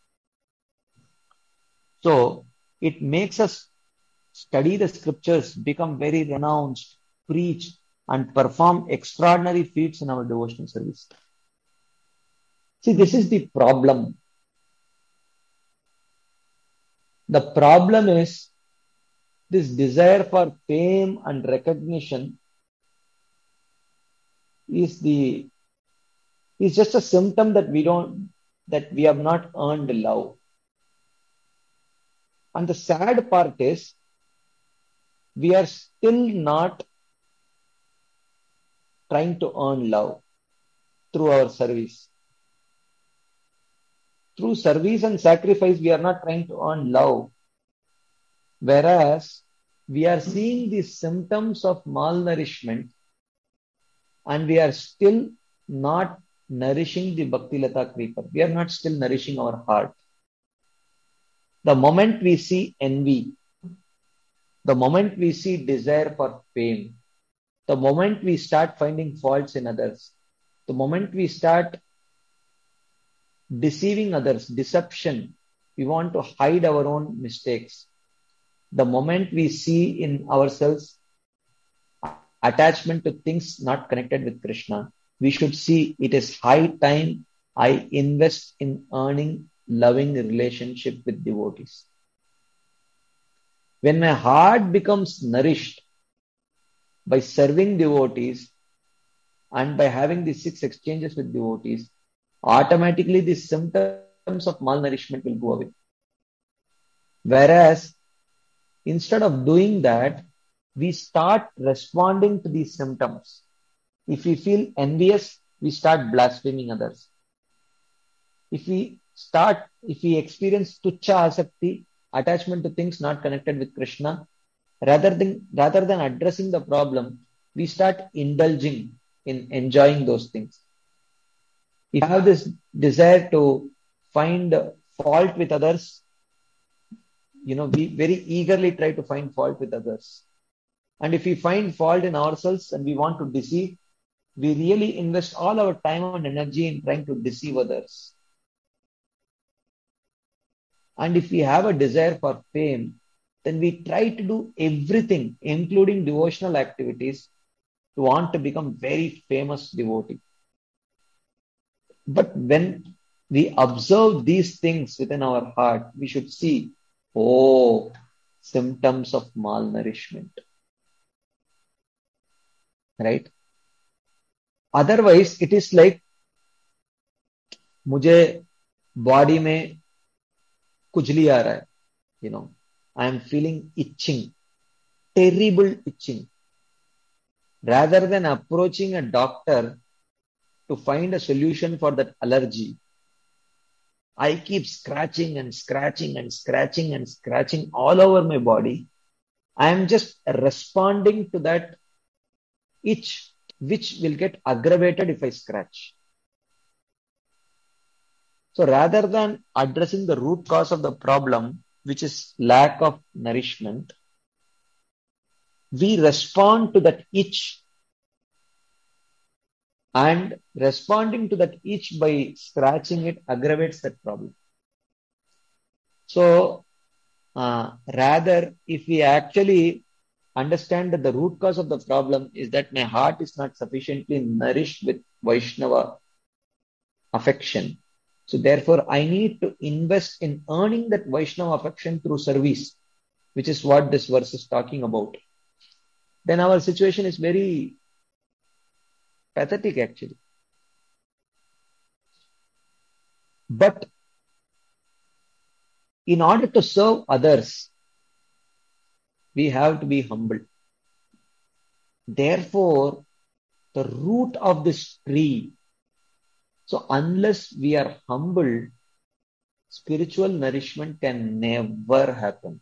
So it makes us study the scriptures, become very renounced, preach, and perform extraordinary feats in our devotional service. See, this is the problem. The problem is this desire for fame and recognition is the is just a symptom that we don't that we have not earned love. And the sad part is we are still not trying to earn love through our service. through service and sacrifice, we are not trying to earn love. Whereas we are seeing the symptoms of malnourishment and we are still not nourishing the Bhaktilata creeper. We are not still nourishing our heart. The moment we see envy, the moment we see desire for fame, the moment we start finding faults in others, the moment we start deceiving others, deception, we want to hide our own mistakes. The moment we see in ourselves attachment to things not connected with Krishna, we should see it is high time I invest in earning loving relationship with devotees. When my heart becomes nourished by serving devotees and by having these six exchanges with devotees, automatically the symptoms of malnourishment will go away. Whereas instead of doing that, we start responding to these symptoms. If we feel envious, we start blaspheming others. If we start, if we experience tucha asakti, attachment to things not connected with Krishna, rather than rather than addressing the problem, we start indulging in enjoying those things. If you have this desire to find fault with others, you know, we very eagerly try to find fault with others. And if we find fault in ourselves and we want to deceive, we really invest all our time and energy in trying to deceive others. And if we have a desire for fame, then we try to do everything, including devotional activities, to want to become very famous devotee. But when we observe these things within our heart, we should see, oh, symptoms of malnourishment. Right? Otherwise, it is like, मुझे body में खुजली आ रहा है, you know, I am feeling itching, terrible itching. Rather than approaching a doctor to find a solution for that allergy, I keep scratching and scratching and scratching and scratching all over my body. I am just responding to that itch, which will get aggravated if I scratch. So rather than addressing the root cause of the problem, which is lack of nourishment, we respond to that itch, and responding to that itch by scratching it aggravates that problem. So uh, rather, if we actually understand that the root cause of the problem is that my heart is not sufficiently nourished with Vaishnava affection, so therefore I need to invest in earning that Vaishnava affection through service, which is what this verse is talking about, then our situation is very pathetic actually. But in order to serve others, we have to be humble. Therefore, the root of this tree, so unless we are humble, spiritual nourishment can never happen.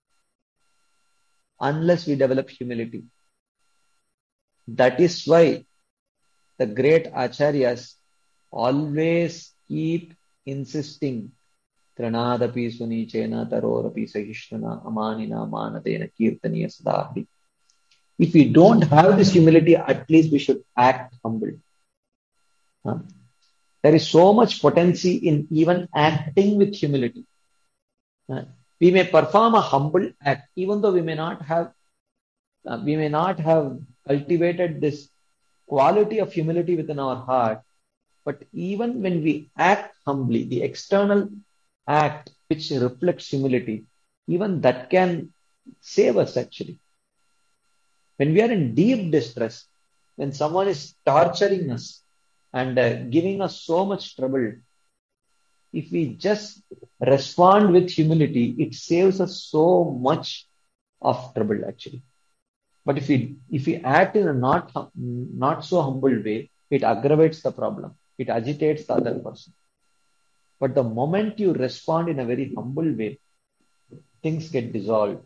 Unless we develop humility. That is why the great acharyas always keep insisting, Tranadapi sunichena tarorapi sahishnana amanina manadena kirtaniya sadahri. If we don't have this humility, at least we should act humble. Huh? There is so much potency in even acting with humility. Huh? We may perform a humble act, even though we may not have, uh, we may not have cultivated this quality of humility within our heart. But even when we act humbly, the external act which reflects humility, even that can save us actually. When we are in deep distress, when someone is torturing us and uh, giving us so much trouble, if we just respond with humility, it saves us so much of trouble actually. But if we if we act in a not not so humble way, it aggravates the problem. It agitates the other person. But the moment you respond in a very humble way, things get dissolved.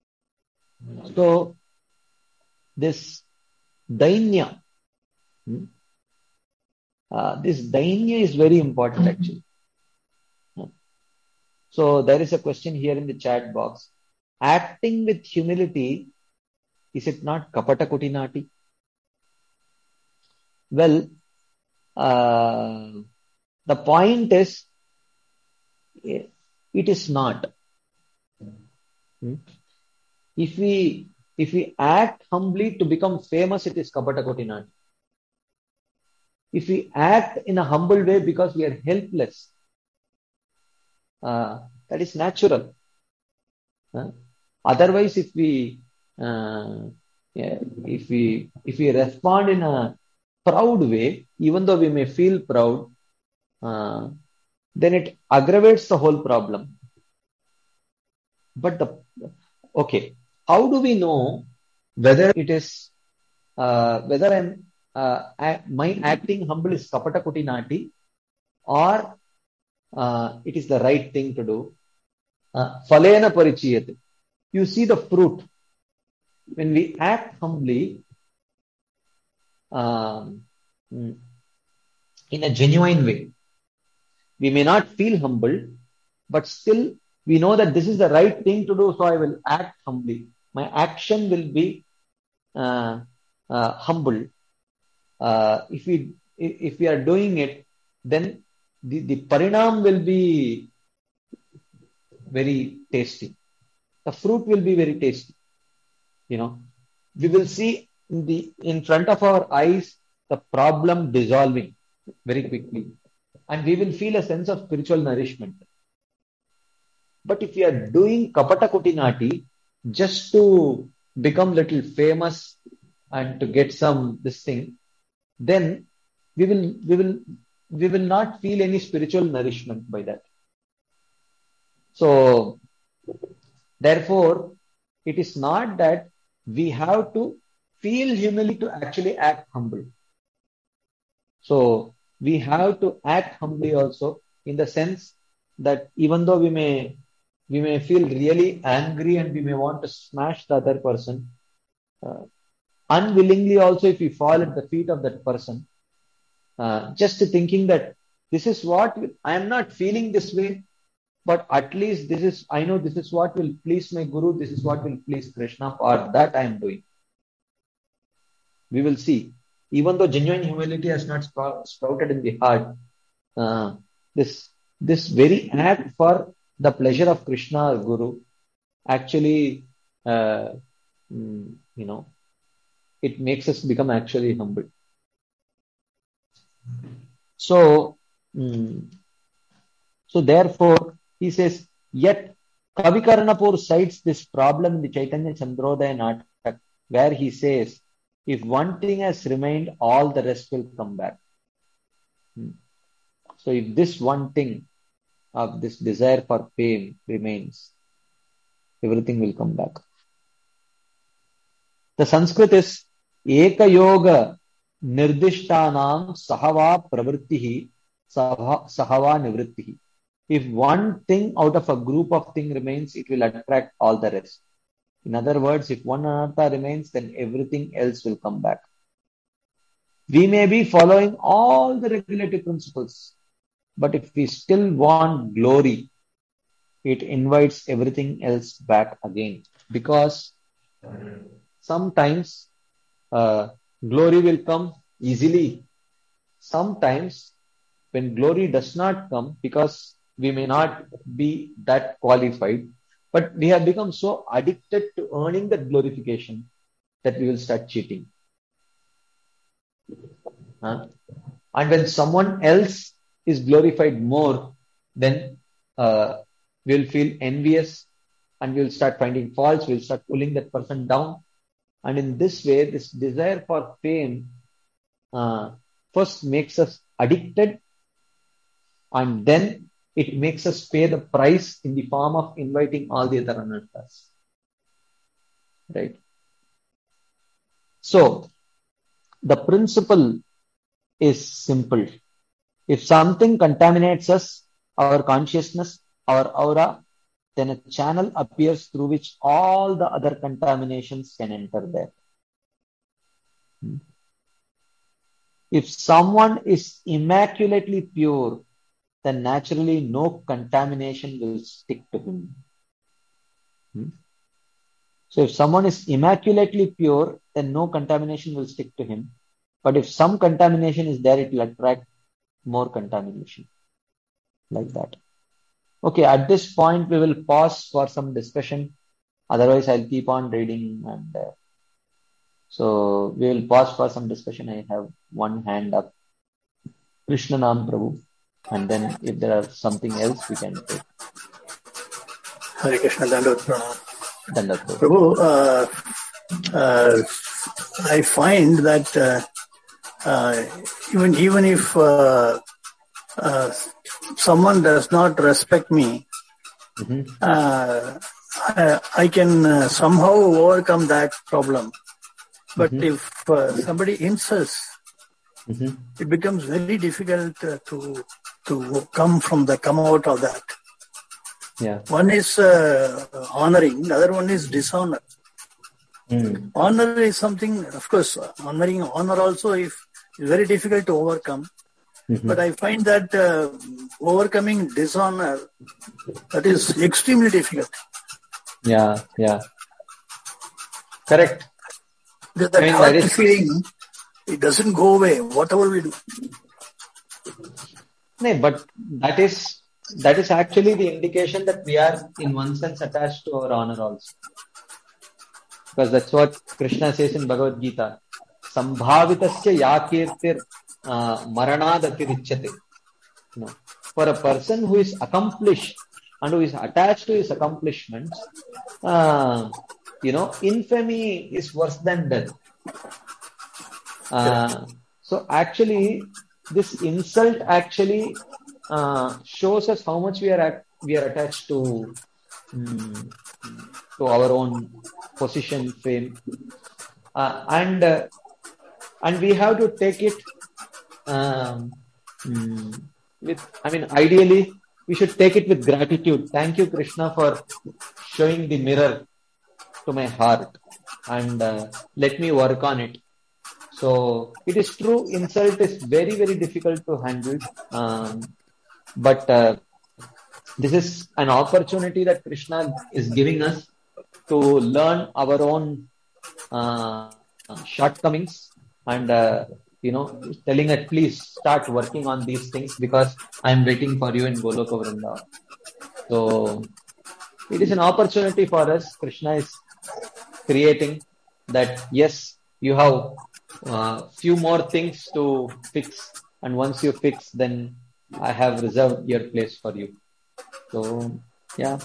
So this dainya, hmm, uh, this dainya is very important actually. So there is a question here in the chat box. Acting with humility, is it not kapata kutinati? Well, uh, the point is, it is not. Hmm? If we if we act humbly to become famous, it is kapata kutinati. If we act in a humble way because we are helpless, uh, that is natural. Uh, otherwise, if we uh, yeah, if we if we respond in a proud way, even though we may feel proud, uh, then it aggravates the whole problem. But the okay, how do we know whether it is uh, whether I'm uh, I, my acting humble is kapata kutinati or uh, it is the right thing to do? Uh, Falena parichiyate. You see the fruit. When we act humbly, um, in a genuine way, we may not feel humble, but still we know that this is the right thing to do, so I will act humbly. My action will be uh, uh, humble. Uh, if we if we are doing it, then the, the parinam will be very tasty. The fruit will be very tasty. You know, we will see in the in front of our eyes the problem dissolving very quickly, and we will feel a sense of spiritual nourishment. But if we are doing kapata kutinati just to become little famous and to get some this thing, then we will we will we will not feel any spiritual nourishment by that. So therefore, it is not that we have to feel humility to actually act humble. So we have to act humbly also, in the sense that even though we may we may feel really angry and we may want to smash the other person, uh, unwillingly also, if we fall at the feet of that person, uh, just thinking that this is what will, I am not feeling this way, but at least this is, I know this is what will please my Guru, this is what will please Krishna, or that I am doing. We will see. Even though genuine humility has not sprouted in the heart, uh, this this very act for the pleasure of Krishna or Guru, actually, uh, mm, you know, it makes us become actually humble. So, mm, so therefore, he says, yet Kavikarnapur cites this problem in the Chaitanya Chandrodaya Natak, where he says, if one thing has remained, all the rest will come back. Hmm. So if this one thing of this desire for fame remains, everything will come back. The Sanskrit is Eka Yoga Nirdishtanam Sahava Pravrittihi Sahava Nivrittihi. If one thing out of a group of things remains, it will attract all the rest. In other words, if one anartha remains, then everything else will come back. We may be following all the regulative principles, but if we still want glory, it invites everything else back again. Because sometimes uh, glory will come easily. Sometimes when glory does not come, because we may not be that qualified, but we have become so addicted to earning that glorification that we will start cheating. Huh? And when someone else is glorified more, then uh, we'll feel envious and we'll start finding faults, we'll start pulling that person down. And in this way, this desire for fame uh, first makes us addicted, and then it makes us pay the price in the form of inviting all the other anarthas. Right? So, the principle is simple. If something contaminates us, our consciousness, our aura, then a channel appears through which all the other contaminations can enter there. If someone is immaculately pure, then naturally no contamination will stick to him. So if someone is immaculately pure, then no contamination will stick to him. But if some contamination is there, it will attract more contamination. Like that. Okay, at this point, we will pause for some discussion. Otherwise, I'll keep on reading. And uh, so we will pause for some discussion. I have one hand up. Krishna Nam Prabhu. And then if there are something else, we can take. Hare Krishna, Dandavat Pranam. Dandavat Prabhu, uh, uh, I find that uh, uh, even even if uh, uh, someone does not respect me, mm-hmm. uh, I, I can uh, somehow overcome that problem. But mm-hmm. if uh, somebody insults, mm-hmm. it becomes very difficult uh, to to come from the come out of that. Yeah. One is uh, honoring, the other one is dishonor. Mm. Honor is something, of course, honoring honor also is very difficult to overcome. Mm-hmm. But I find that uh, overcoming dishonor, that is extremely difficult. Yeah, yeah. Correct. That, that I mean, hurt that is... feeling, it doesn't go away, whatever we do. No, but that is that is actually the indication that we are in one sense attached to our honor also. Because that's what Krishna says in Bhagavad Gita. Sambhavitasya yakirtir maranadatirichyate. No. For a person who is accomplished and who is attached to his accomplishments, uh, you know, infamy is worse than death. Uh, so actually, this insult actually uh, shows us how much we are at, we are attached to um, to our own position, fame, uh, and uh, and we have to take it um, with. I mean, ideally, we should take it with gratitude. Thank you, Krishna, for showing the mirror to my heart, and uh, let me work on it. So it is true, insult is very, very difficult to handle. Um, but uh, this is an opportunity that Krishna is giving us to learn our own uh, shortcomings and, uh, you know, telling us, please start working on these things because I'm waiting for you in Goloka Vrindavan. So it is an opportunity for us. Krishna is creating that, yes, you have uh, few more things to fix, and once you fix, then I have reserved your place for you. So yeah,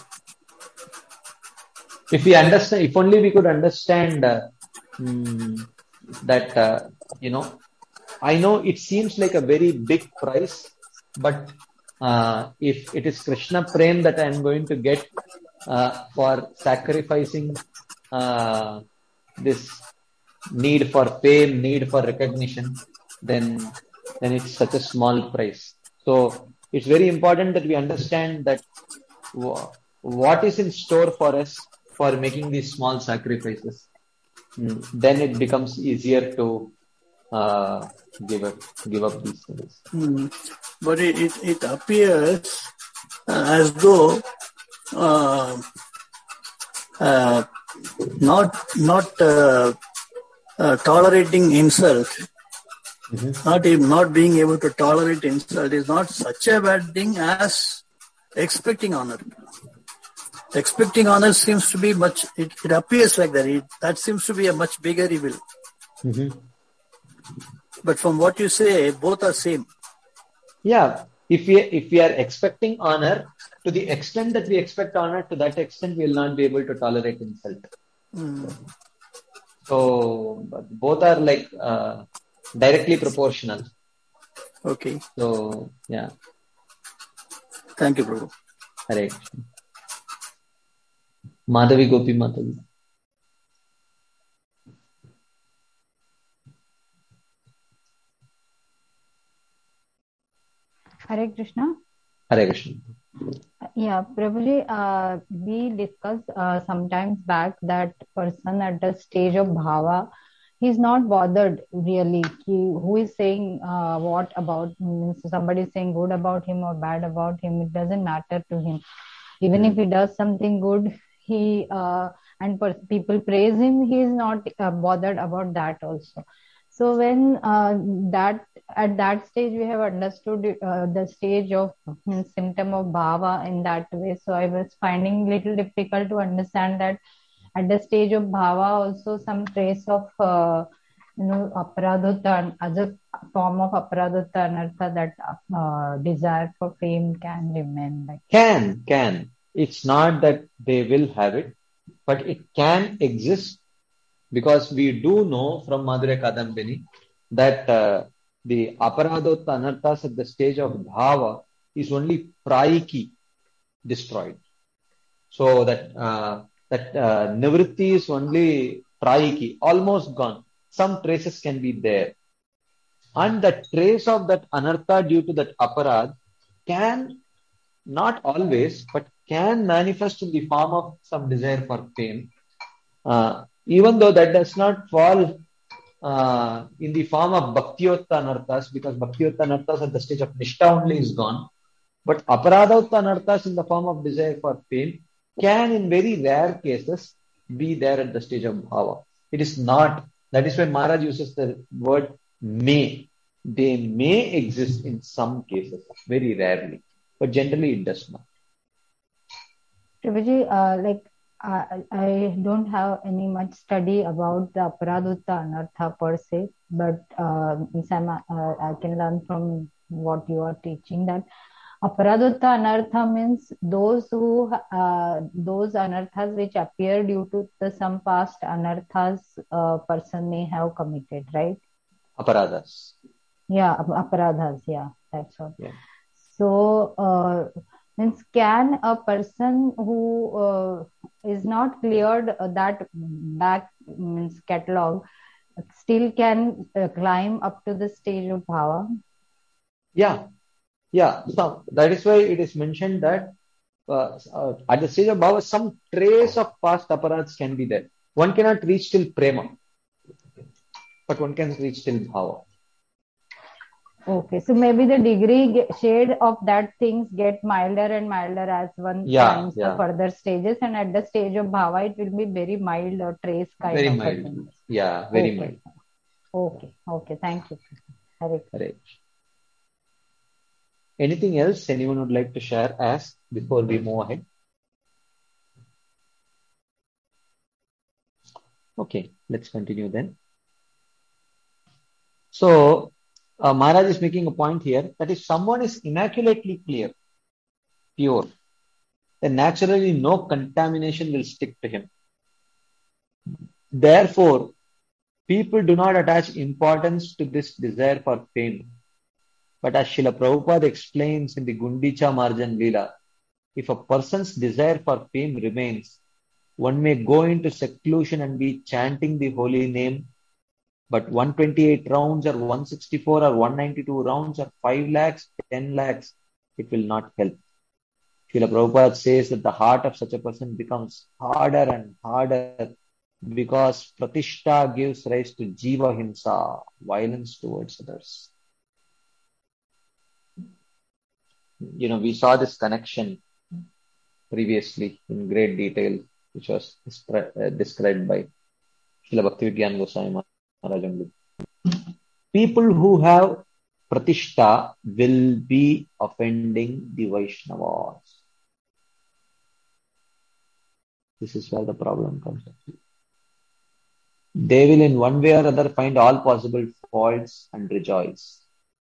if we understand, if only we could understand uh, mm, that uh, you know, I know it seems like a very big price, but uh, if it is Krishna Prem that I am going to get uh, for sacrificing uh, this need for fame, need for recognition, then then it's such a small price. So it's very important that we understand that w- what is in store for us for making these small sacrifices. Mm, then it becomes easier to uh, give up give up these things. Mm. But it, it, it appears uh, as though uh, uh, not not uh, uh, tolerating insult, mm-hmm. not not being able to tolerate insult is not such a bad thing as expecting honor. Expecting honor seems to be much. It, it appears like that. It, that seems to be a much bigger evil. Mm-hmm. But from what you say, both are same. Yeah, if we if we are expecting honor, to the extent that we expect honor, to that extent we will not be able to tolerate insult. Mm. So both are like uh, directly proportional. Okay. So yeah. Thank you, Prabhu. Hare Krishna. Madhavi Gopi Mataji. Hare Krishna. Hare Krishna. Yeah, Prabhuji, uh, we discussed uh, sometimes back that person at the stage of bhava, he's not bothered really. He, who is saying uh, what about means somebody is saying good about him or bad about him, it doesn't matter to him. Even if he does something good, he uh, and per- people praise him, he is not uh, bothered about that also. So when uh, that at that stage we have understood uh, the stage of means, symptom of bhava in that way. So I was finding little difficult to understand that at the stage of bhava also some trace of uh, you know aparadutta as a form of aparadutta anartha that uh, desire for fame can remain like. Can, can. It's not that they will have it, but it can exist because we do know from Madhurya Kadambini that uh, the aparadota anarthas at the stage of bhava is only praiki destroyed. So that uh, that uh, nivritti is only praiki, almost gone. Some traces can be there. And the trace of that anartha due to that aparad can, not always, but can manifest in the form of some desire for fame. Uh, even though that does not fall uh, in the form of bhaktiyotta anarthas, because bhaktiyotta anarthas at the stage of nishta only is gone. But aparadautta anarthas in the form of desire for fame can, in very rare cases, be there at the stage of bhava. It is not. That is why Maharaj uses the word may. They may exist in some cases, very rarely, but generally it does not. Prabhuji, uh, like I, I don't have any much study about the aparadutta anartha per se, but uh, uh, I can learn from what you are teaching that aparadutta anartha means those who uh, those anarthas which appear due to the some past anarthas uh, person may have committed, right? Aparadas. Yeah, aparadhas. Yeah, that's all. Yeah. So, uh, means can a person who uh, is not cleared uh, that back means catalog still can uh, climb up to the stage of bhava? Yeah, yeah. So that is why it is mentioned that uh, uh, at the stage of bhava, some trace of past aparads can be there. One cannot reach till prema, but one can reach till bhava. Okay, so maybe the degree get, shade of that things get milder and milder as one Yeah, climbs yeah. the further stages, and at the stage of bhava, it will be very mild or trace kind Very of mild. a thing. Yeah, very Okay. mild. Okay, okay, thank you. Hare Right. Anything else anyone would like to share as before we move ahead? Okay, let's continue then. So, uh, Maharaj is making a point here that if someone is immaculately clear, pure, then naturally no contamination will stick to him. Therefore, people do not attach importance to this desire for fame. But as Srila Prabhupada explains in the Gundicha Marjan Leela, if a person's desire for fame remains, one may go into seclusion and be chanting the holy name, but one hundred twenty-eight rounds or one hundred sixty-four or one hundred ninety-two rounds or five lakhs, ten lakhs, it will not help. Srila Prabhupada says that the heart of such a person becomes harder and harder because pratishtha gives rise to jiva himsa, violence towards others. You know, we saw this connection previously in great detail, which was uh, described by Srila Bhaktivinoda Goswami Maharaj. People who have pratishtha will be offending the Vaishnavas. This is where the problem comes up. They will in one way or other find all possible faults and rejoice.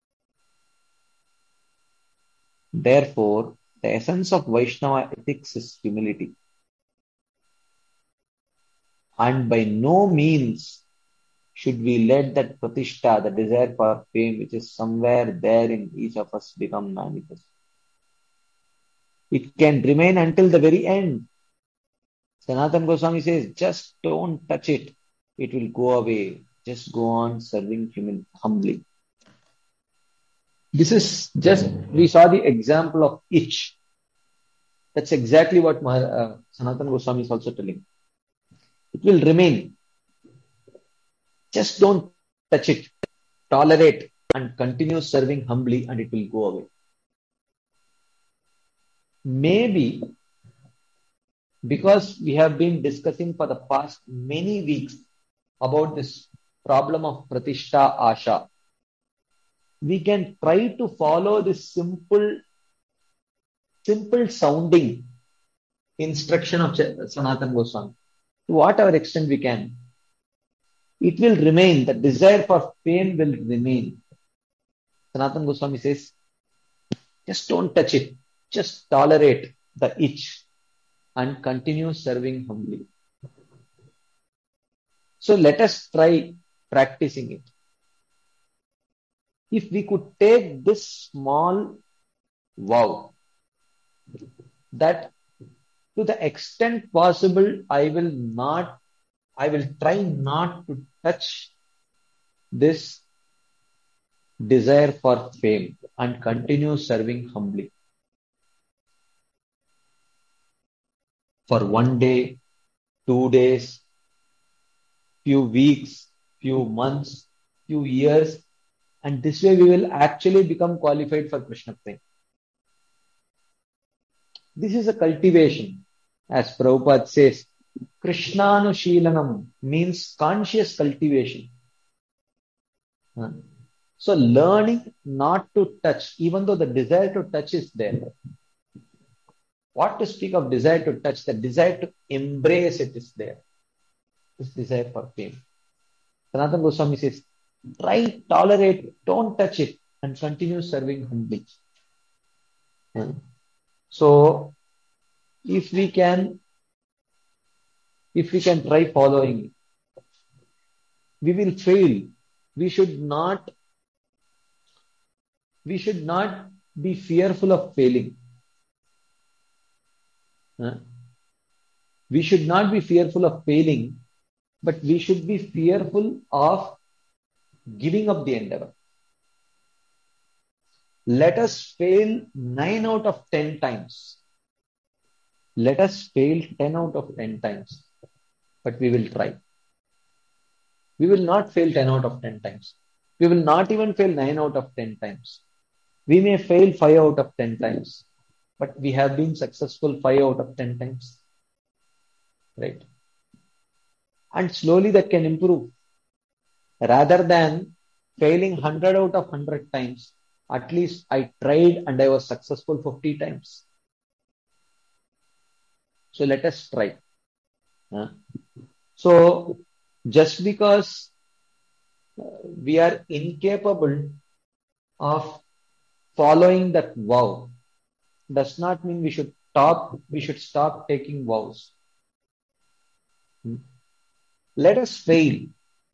Therefore, the essence of Vaishnava ethics is humility. And by no means should we let that pratishtha, the desire for fame, which is somewhere there in each of us, become manifest. It can remain until the very end. Sanatana Goswami says, just don't touch it. It will go away. Just go on serving human humbly. This is just, we saw the example of itch. That's exactly what Mahar, uh, Sanatana Goswami is also telling. It will remain. Just don't touch it. Tolerate and continue serving humbly and it will go away. Maybe because we have been discussing for the past many weeks about this problem of Pratishta Asha, we can try to follow this simple, simple sounding instruction of Sanatana Goswami to whatever extent we can. It will remain, the desire for fame will remain. Sanatana Goswami says, just don't touch it, just tolerate the itch and continue serving humbly. So let us try practicing it. If we could take this small vow, that to the extent possible, I will not, I will try not to touch this desire for fame and continue serving humbly. For one day, two days, few weeks, few months, few years, and this way we will actually become qualified for Krishna Prema. This is a cultivation. As Prabhupada says, Krishnanushilanam means conscious cultivation. So learning not to touch, even though the desire to touch is there. What to speak of desire to touch? The desire to embrace it is there. This desire for fame. Sanatana Goswami says, try, tolerate it, don't touch it, and continue serving humbly. So, if we can, if we can try following it, we will fail. We should not, we should not be fearful of failing. We should not be fearful of failing, but we should be fearful of giving up the endeavor. Let us fail nine out of ten times. Let us fail ten out of ten times, but we will try. We will not fail ten out of ten times. We will not even fail nine out of ten times. We may fail five out of ten times, but we have been successful five out of ten times. Right? And slowly that can improve. Rather than failing one hundred out of one hundred times, at least I tried and I was successful fifty times. So let us try. Uh, so just because we are incapable of following that vow does not mean we should stop, we should stop taking vows. Hmm. Let us fail.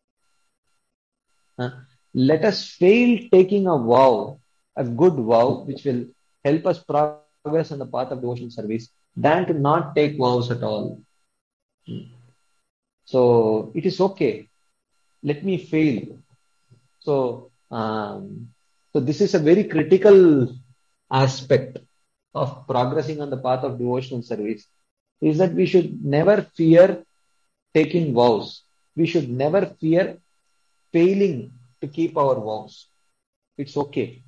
Uh, let us fail taking a vow, a good vow, which will help us progress on the path of devotional service, than to not take vows at all. Hmm. So it is okay. Let me fail. So, um, so this is a very critical aspect of progressing on the path of devotional service, is that we should never fear taking vows. We should never fear failing to keep our vows. It's okay.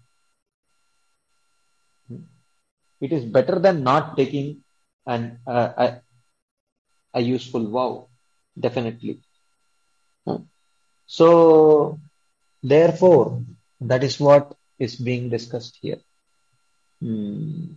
It is better than not taking an, uh, a, a useful vow. Definitely. So, therefore, that is what is being discussed here. Hmm.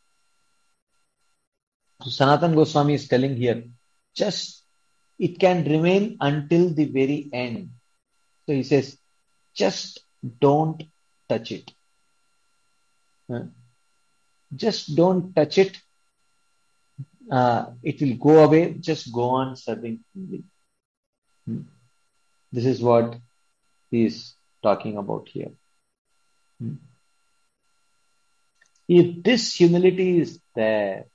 So Sanatana Goswami is telling here, just it can remain until the very end. So he says, just don't touch it. Huh? Just don't touch it. Uh, it will go away. Just go on serving humbly. Hmm. This is what he is talking about here. Hmm. If this humility is there,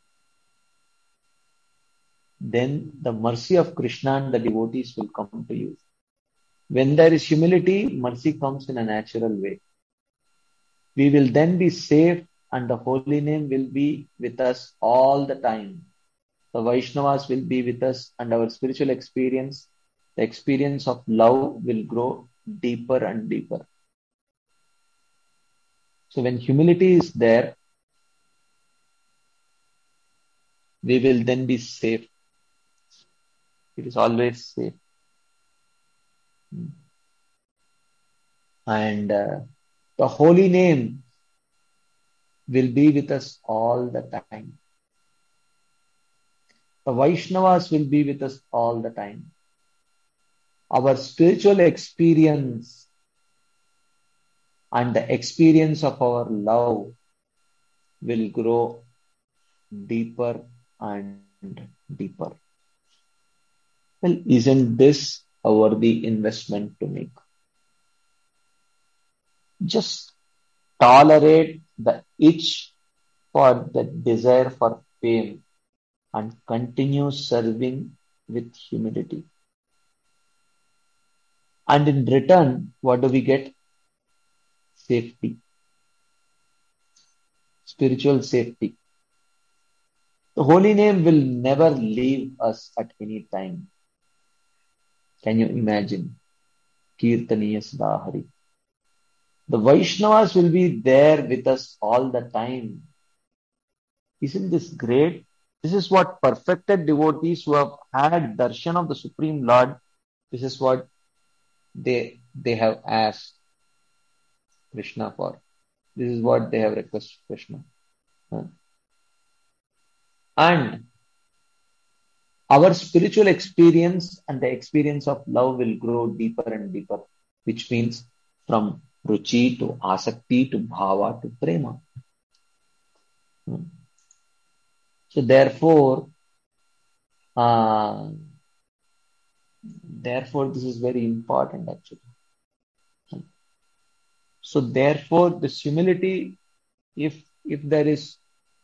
then the mercy of Krishna and the devotees will come to you. When there is humility, mercy comes in a natural way. We will then be safe and the holy name will be with us all the time. The Vaishnavas will be with us and our spiritual experience, the experience of love will grow deeper and deeper. So when humility is there, we will then be safe. It is always safe. And uh, the holy name will be with us all the time. The Vaishnavas will be with us all the time. Our spiritual experience and the experience of our love will grow deeper and deeper. Well, isn't this a worthy investment to make? Just tolerate the itch for the desire for fame and continue serving with humility. And in return, what do we get? Safety. Spiritual safety. The holy name will never leave us at any time. Can you imagine? Kirtaniya Sadahari. The Vaishnavas will be there with us all the time. Isn't this great? This is what perfected devotees who have had darshan of the Supreme Lord, this is what they, they have asked Krishna for. This is what they have requested Krishna. Huh? And our spiritual experience and the experience of love will grow deeper and deeper, which means from ruchi to asakti to bhava to prema. Hmm. So therefore, uh, therefore this is very important actually. So therefore this humility, if if there is,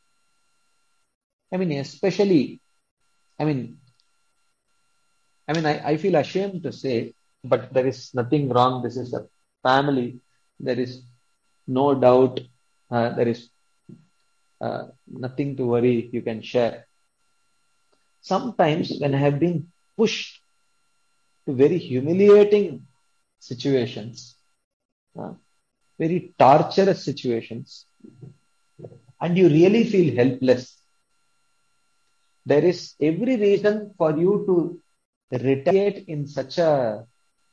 I mean especially, I mean, I mean I, I feel ashamed to say, but there is nothing wrong. This is a family. There is no doubt. Uh, there is uh, nothing to worry. You can share. Sometimes when I have been pushed to very humiliating situations, uh, very torturous situations, and you really feel helpless, there is every reason for you to retaliate in such a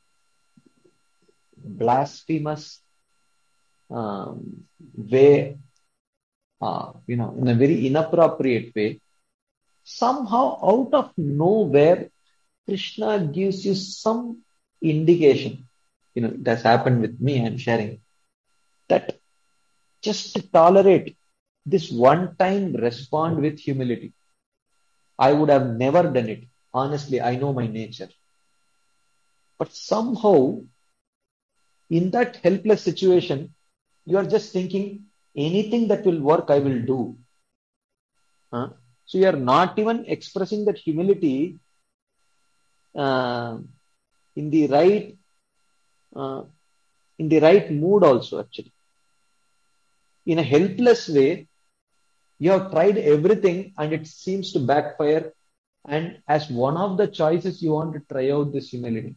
blasphemous um, way, uh, you know, in a very inappropriate way. Somehow out of nowhere, Krishna gives you some indication. You know, it has happened with me, I'm sharing, that just to tolerate this one time, respond with humility. I would have never done it. Honestly, I know my nature. But somehow, in that helpless situation, you are just thinking, anything that will work, I will do. Huh? So you are not even expressing that humility uh, in the right, uh, in the right mood also actually. In a helpless way, you have tried everything and it seems to backfire. And as one of the choices, you want to try out this humility.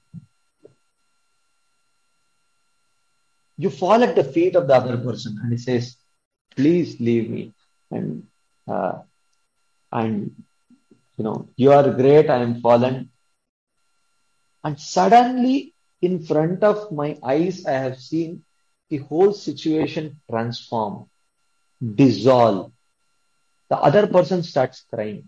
You fall at the feet of the other person and he says, please leave me. And, uh, and, you know, you are great, I am fallen. And suddenly in front of my eyes, I have seen the whole situation transform, dissolve. The other person starts crying.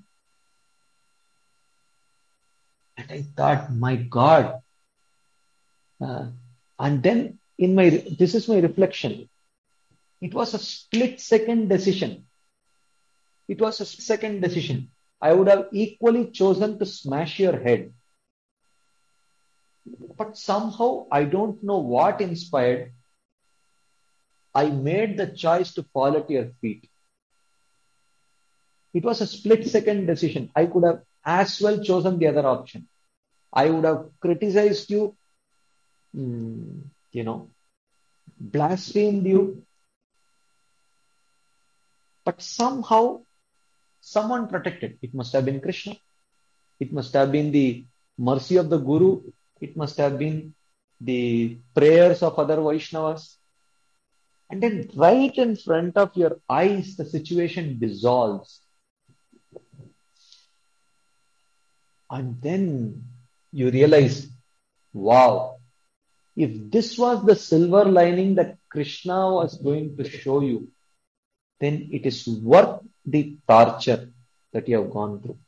And I thought, my God. Uh, and then in my, this is my reflection. It was a split second decision. It was a second decision. I would have equally chosen to smash your head. But somehow, I don't know what inspired. I made the choice to fall at your feet. It was a split second decision. I could have as well chosen the other option. I would have criticized you, mm, you know, blasphemed you, But somehow someone protected. It must have been Krishna. It must have been the mercy of the Guru. It must have been the prayers of other Vaishnavas. And then right in front of your eyes, the situation dissolves. And then you realize, wow, if this was the silver lining that Krishna was going to show you, then it is worth the torture that you have gone through.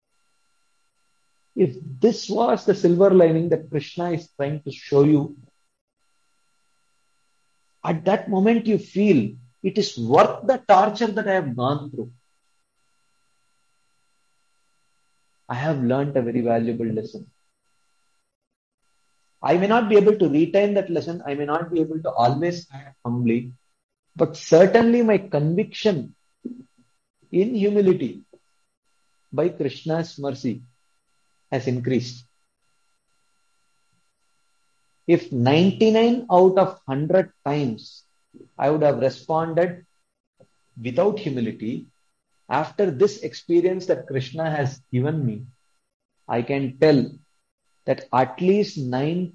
If this was the silver lining that Krishna is trying to show you, at that moment you feel it is worth the torture that I have gone through. I have learned a very valuable lesson. I may not be able to retain that lesson. I may not be able to always act humbly, but certainly my conviction in humility by Krishna's mercy has increased. If ninety-nine out of one hundred times I would have responded without humility, after this experience that Krishna has given me, I can tell that at least nine,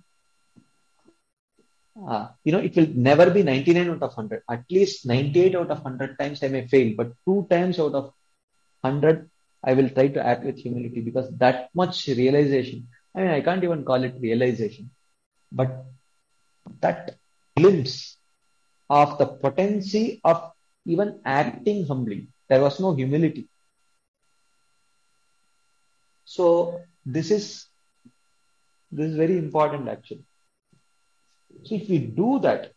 uh, you know, it will never be ninety-nine out of one hundred. At least ninety-eight out of one hundred times I may fail, but two times out of one hundred, I will try to act with humility, because that much realization, I mean, I can't even call it realization, but that glimpse of the potency of even acting humbly. There was no humility. So this is this is very important actually. So if we do that,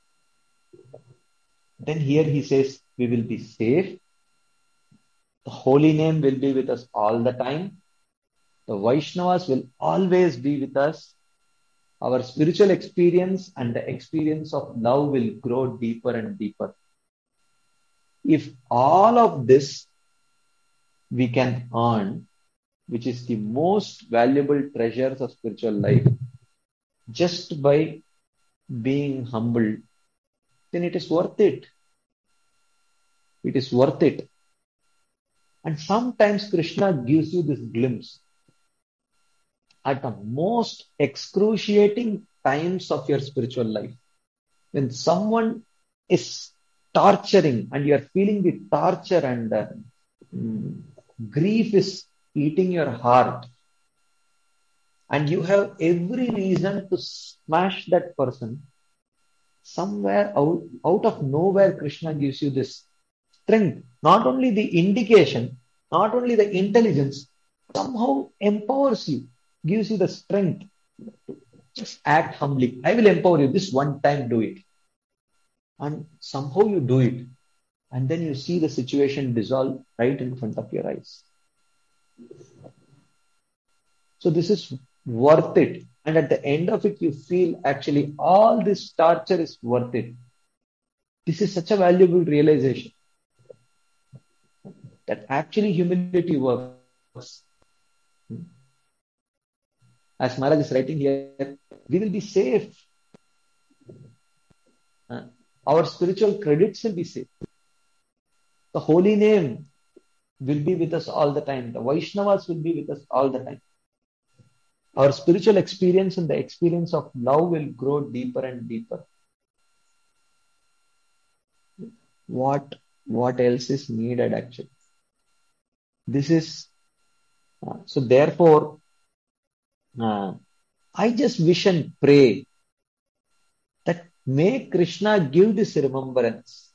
then here he says we will be safe. The holy name will be with us all the time. The Vaishnavas will always be with us. Our spiritual experience and the experience of love will grow deeper and deeper. If all of this we can earn, which is the most valuable treasures of spiritual life, just by being humble, then it is worth it. It is worth it. And sometimes Krishna gives you this glimpse at the most excruciating times of your spiritual life. When someone is torturing and you are feeling the torture and uh, mm, grief is eating your heart, and you have every reason to smash that person, somewhere out, out of nowhere Krishna gives you this strength, not only the indication, not only the intelligence, somehow empowers you, gives you the strength to just act humbly. I will empower you, this one time do it. And somehow you do it. And then you see the situation dissolve right in front of your eyes. So this is worth it. And at the end of it, you feel actually all this torture is worth it. This is such a valuable realization that actually humility works. As Maharaj is writing here, we will be safe. Uh, our spiritual credits will be safe. The holy name will be with us all the time. The Vaishnavas will be with us all the time. Our spiritual experience and the experience of love will grow deeper and deeper. What, what else is needed actually? This is, uh, so therefore, uh, I just wish and pray that may Krishna give this remembrance.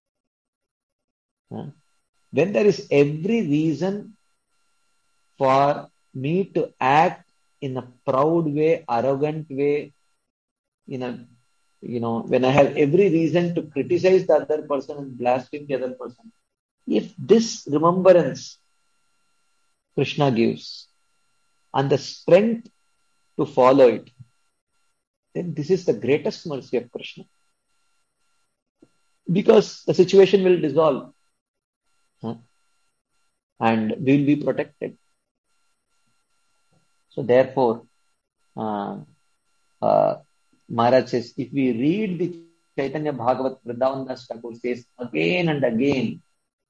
Uh, when there is every reason for me to act in a proud way, arrogant way, in a, you know, when I have every reason to criticize the other person and blaspheme the other person, if this remembrance Krishna gives and the strength to follow it, then this is the greatest mercy of Krishna. Because the situation will dissolve, huh? And we will be protected. So therefore, uh, uh, Maharaj says, if we read the Chaitanya Bhagavat, Vrindavan Das Thakur says again and again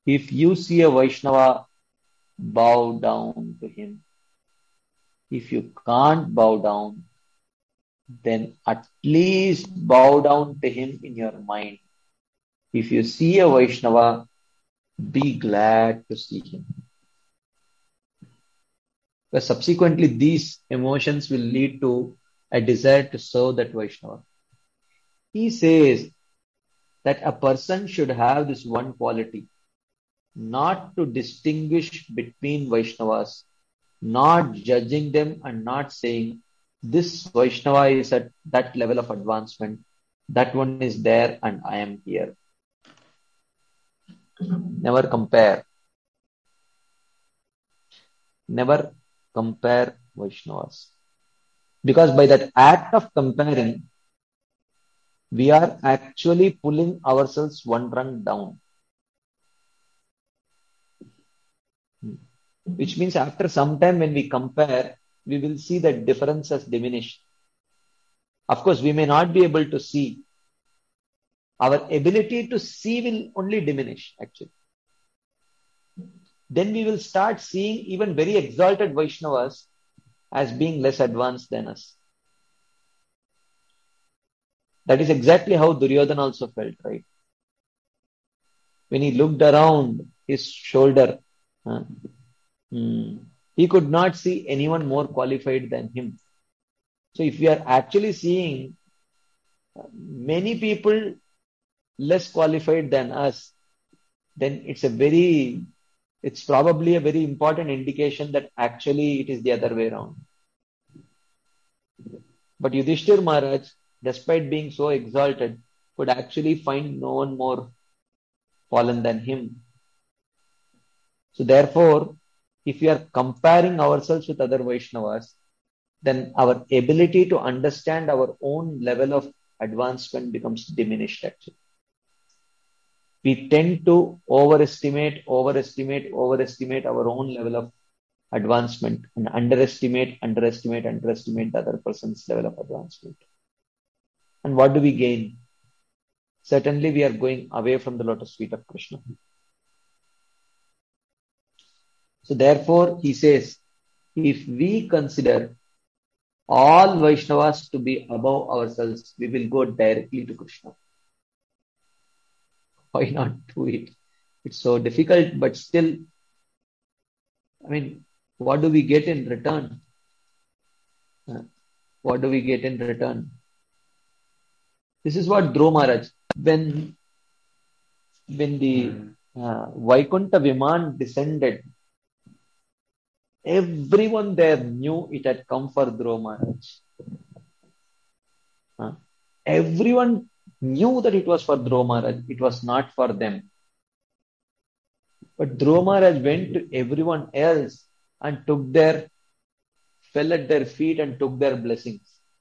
If you see a Vaishnava, bow down to him. If you can't bow down, then at least bow down to him in your mind. If you see a Vaishnava, be glad to see him. But subsequently, these emotions will lead to a desire to serve that Vaishnava. He says that a person should have this one quality, not to distinguish between Vaishnavas, not judging them and not saying, this Vaishnava is at that level of advancement, that one is there and I am here. Never compare. Never compare Vaishnavas. Because by that act of comparing, we are actually pulling ourselves one rung down. Which means after some time when we compare, we will see that difference has diminished. Of course, we may not be able to see. Our ability to see will only diminish, actually. Then we will start seeing even very exalted Vaishnavas as being less advanced than us. That is exactly how Duryodhana also felt, right? When he looked around his shoulder, uh, hmm, he could not see anyone more qualified than him. So if we are actually seeing many people less qualified than us, then it's a very, it's probably a very important indication that actually it is the other way around. But Yudhishthir Maharaj, despite being so exalted, could actually find no one more fallen than him. So therefore, if we are comparing ourselves with other Vaishnavas, then our ability to understand our own level of advancement becomes diminished actually. We tend to overestimate, overestimate, overestimate our own level of advancement and underestimate, underestimate, underestimate the other person's level of advancement. And what do we gain? Certainly we are going away from the lotus feet of Krishna. So therefore he says, if we consider all Vaishnavas to be above ourselves, we will go directly to Krishna. Why not do it? It's so difficult, but still, I mean, what do we get in return? Uh, what do we get in return? This is what Dhruva Maharaj, when, when the uh, Vaikuntha Viman descended, everyone there knew it had come for Dhruva Maharaj. Uh, everyone knew that it was for Dhruva Maharaj. It was not for them. But Dhruva Maharaj went to everyone else and took their, fell at their feet and took their blessings.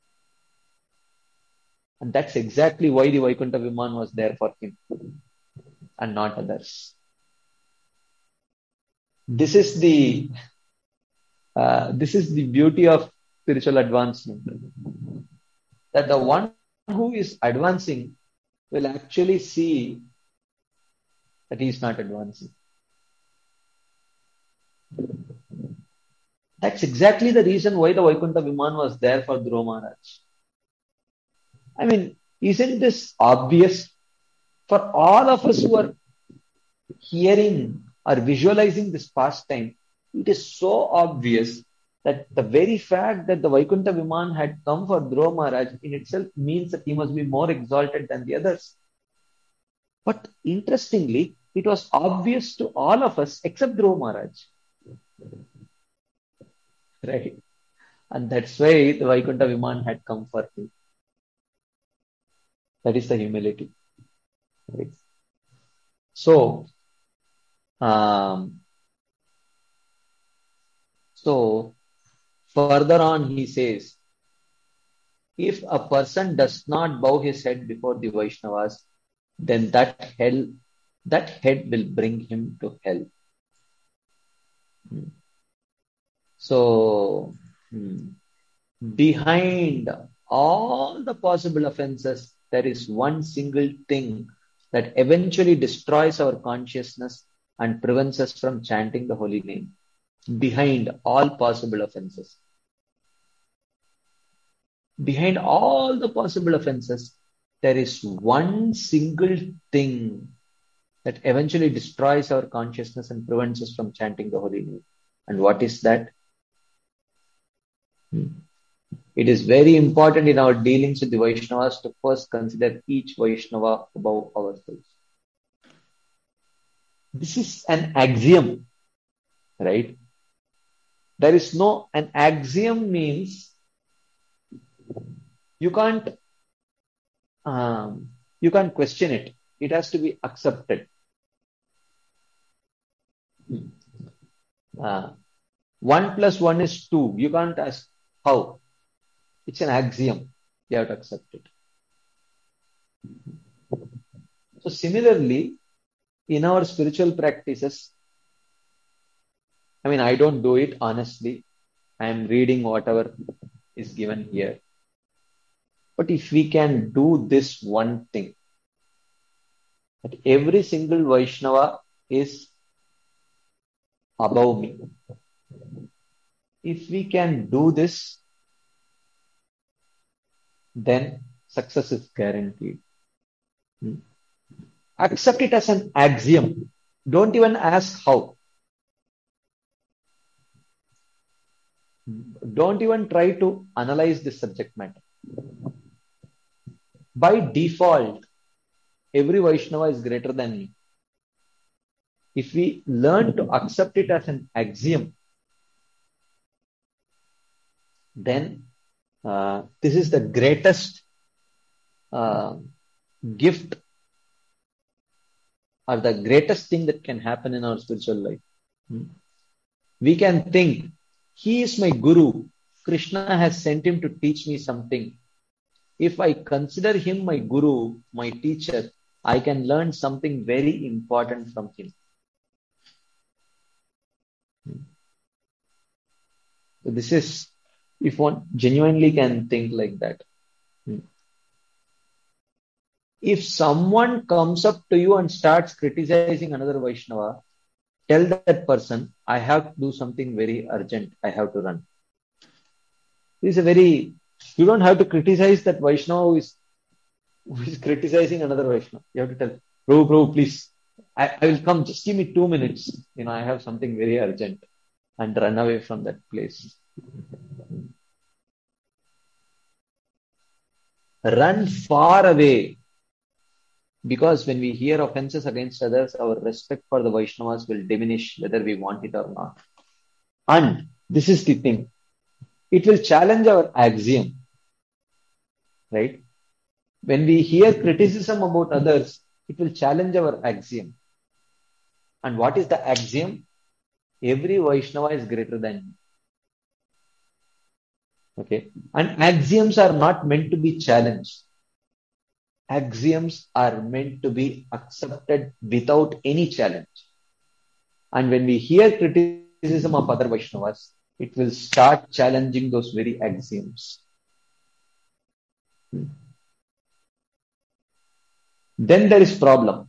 And that's exactly why the Vaikuntha Viman was there for him and not others. This is the uh, this is the beauty of spiritual advancement. That the one who is advancing will actually see that he is not advancing. That's exactly the reason why the Vaikuntha Viman was there for Dhruva Maharaj. I mean, isn't this obvious for all of us who are hearing or visualizing this pastime? It is so obvious that the very fact that the Vaikuntha Viman had come for Dhruva Maharaj in itself means that he must be more exalted than the others. But interestingly, it was obvious to all of us except Dhruva Maharaj. Right? And that's why the Vaikuntha Viman had come for him. That is the humility. Right? So, um, so further on he says, if a person does not bow his head before the Vaishnavas, then that hell, that head will bring him to hell. Hmm. So, hmm, behind all the possible offenses, there is one single thing that eventually destroys our consciousness and prevents us from chanting the holy name behind all possible offenses. Behind all the possible offenses, there is one single thing that eventually destroys our consciousness and prevents us from chanting the holy name. And what is that? It is very important in our dealings with the Vaishnavas to first consider each Vaishnava above ourselves. This is an axiom, right? There is no, an axiom means you can't, um, you can't question it. It has to be accepted. Uh, one plus one is two. You can't ask how. It's an axiom. You have to accept it. So similarly, in our spiritual practices, I mean, I don't do it honestly. I am reading whatever is given here. But if we can do this one thing, that every single Vaishnava is above me. If we can do this, then success is guaranteed. Hmm. Accept it as an axiom. Don't even ask how. Don't even try to analyze this subject matter. By default, every Vaishnava is greater than me. If we learn to accept it as an axiom, then uh, this is the greatest uh, gift or the greatest thing that can happen in our spiritual life. Hmm. We can think, he is my guru. Krishna has sent him to teach me something. If I consider him my guru, my teacher, I can learn something very important from him. So this is, if one genuinely can think like that. If someone comes up to you and starts criticizing another Vaishnava, tell that person, I have to do something very urgent. I have to run. This is a very, you don't have to criticize that Vaishnava who is, who is criticizing another Vaishnava. You have to tell, Prabhu, Prabhu, please, I, I will come. Just give me two minutes. You know, I have something very urgent, and run away from that place. Run far away. Because when we hear offenses against others, our respect for the Vaishnavas will diminish whether we want it or not. And this is the thing. It will challenge our axiom. Right? When we hear criticism about others, it will challenge our axiom. And what is the axiom? Every Vaishnava is greater than me. Okay? And axioms are not meant to be challenged. Axioms are meant to be accepted without any challenge. And when we hear criticism of other Vaishnavas, it will start challenging those very axioms. Then there is problem.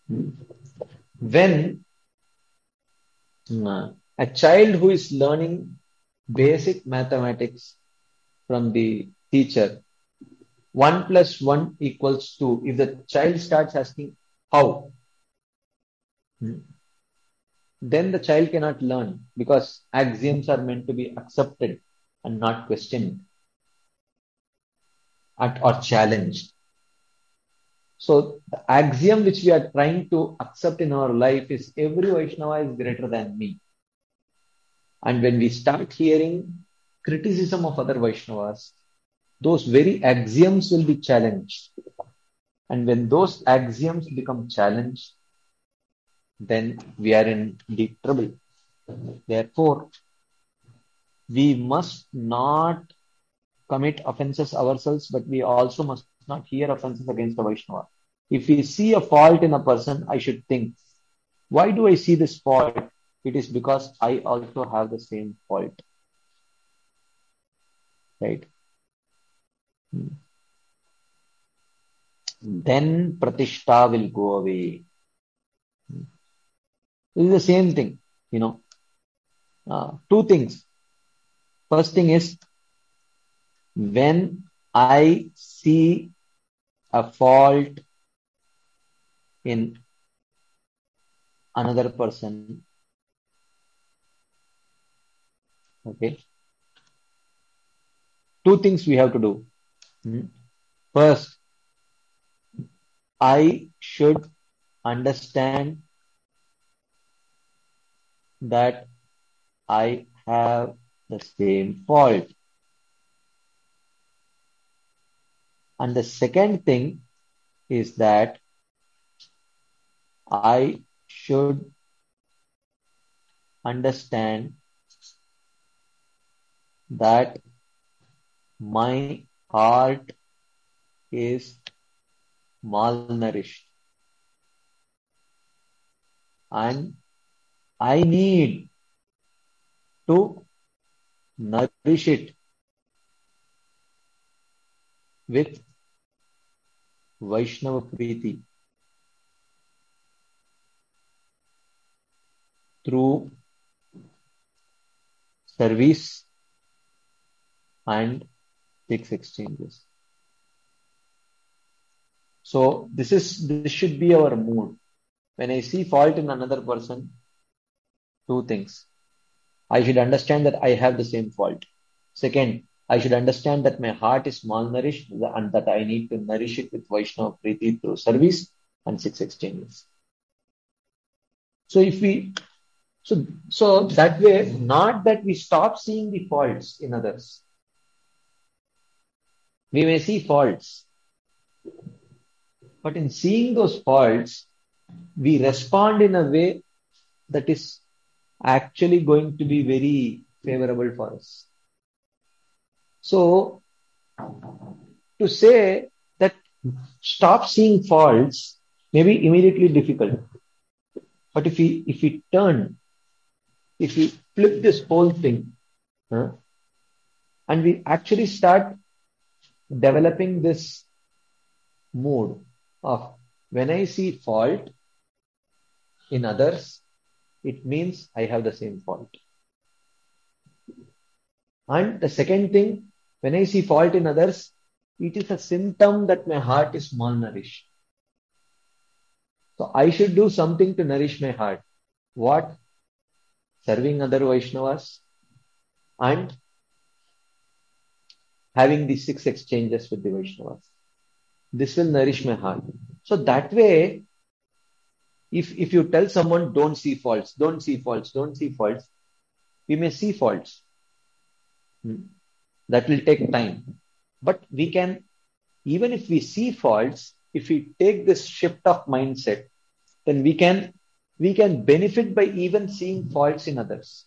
When a child who is learning basic mathematics from the teacher, one plus one equals two. If the child starts asking how, then the child cannot learn, because axioms are meant to be accepted and not questioned or challenged. So the axiom which we are trying to accept in our life is every Vaishnava is greater than me. And when we start hearing criticism of other Vaishnavas, those very axioms will be challenged. And when those axioms become challenged, then we are in deep trouble. Therefore, we must not commit offenses ourselves, but we also must not hear offenses against a Vaishnava. If we see a fault in a person, I should think, why do I see this fault? It is because I also have the same fault. Right? Then Pratishta will go away. It is the same thing, you know. Uh, two things. First thing is, when I see a fault in another person, okay, two things we have to do. Hmm. First, I should understand that I have the same fault. And the second thing is that I should understand that my heart is malnourished and I need to nourish it with Vaishnava Preeti through service and six exchanges. So this is this should be our mood. When I see fault in another person, two things. I should understand that I have the same fault. Second, I should understand that my heart is malnourished and that I need to nourish it with Vaishnava Preeti through service and six exchanges. So if we, so, so that way, not that we stop seeing the faults in others. We may see faults, but in seeing those faults, we respond in a way that is actually going to be very favorable for us. So, to say that stop seeing faults may be immediately difficult. But if we, if we turn, if we flip this whole thing, huh, and we actually start developing this mood of when I see fault in others, it means I have the same fault. And the second thing, when I see fault in others, it is a symptom that my heart is malnourished. So I should do something to nourish my heart. What? Serving other Vaishnavas and having the six exchanges with the Vaishnavas. This will nourish my heart. So that way, if, if you tell someone, don't see faults, don't see faults, don't see faults, we may see faults. Hmm. That will take time. But we can, even if we see faults, if we take this shift of mindset, then we can, we can benefit by even seeing faults in others.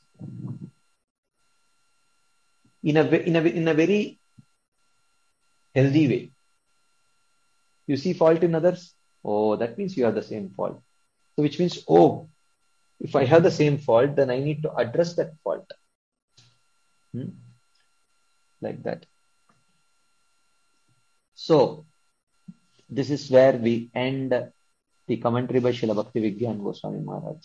In a, in a, in a very healthy way. You see fault in others? Oh, that means you have the same fault. So which means, oh, if I have the same fault, then I need to address that fault. Hmm? Like that. So, this is where we end the commentary by Srila Bhakti Vigyan Goswami Maharaj.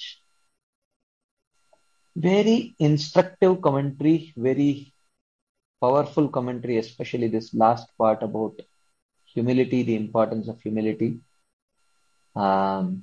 Very instructive commentary, very powerful commentary, especially this last part about humility, the importance of humility. Um,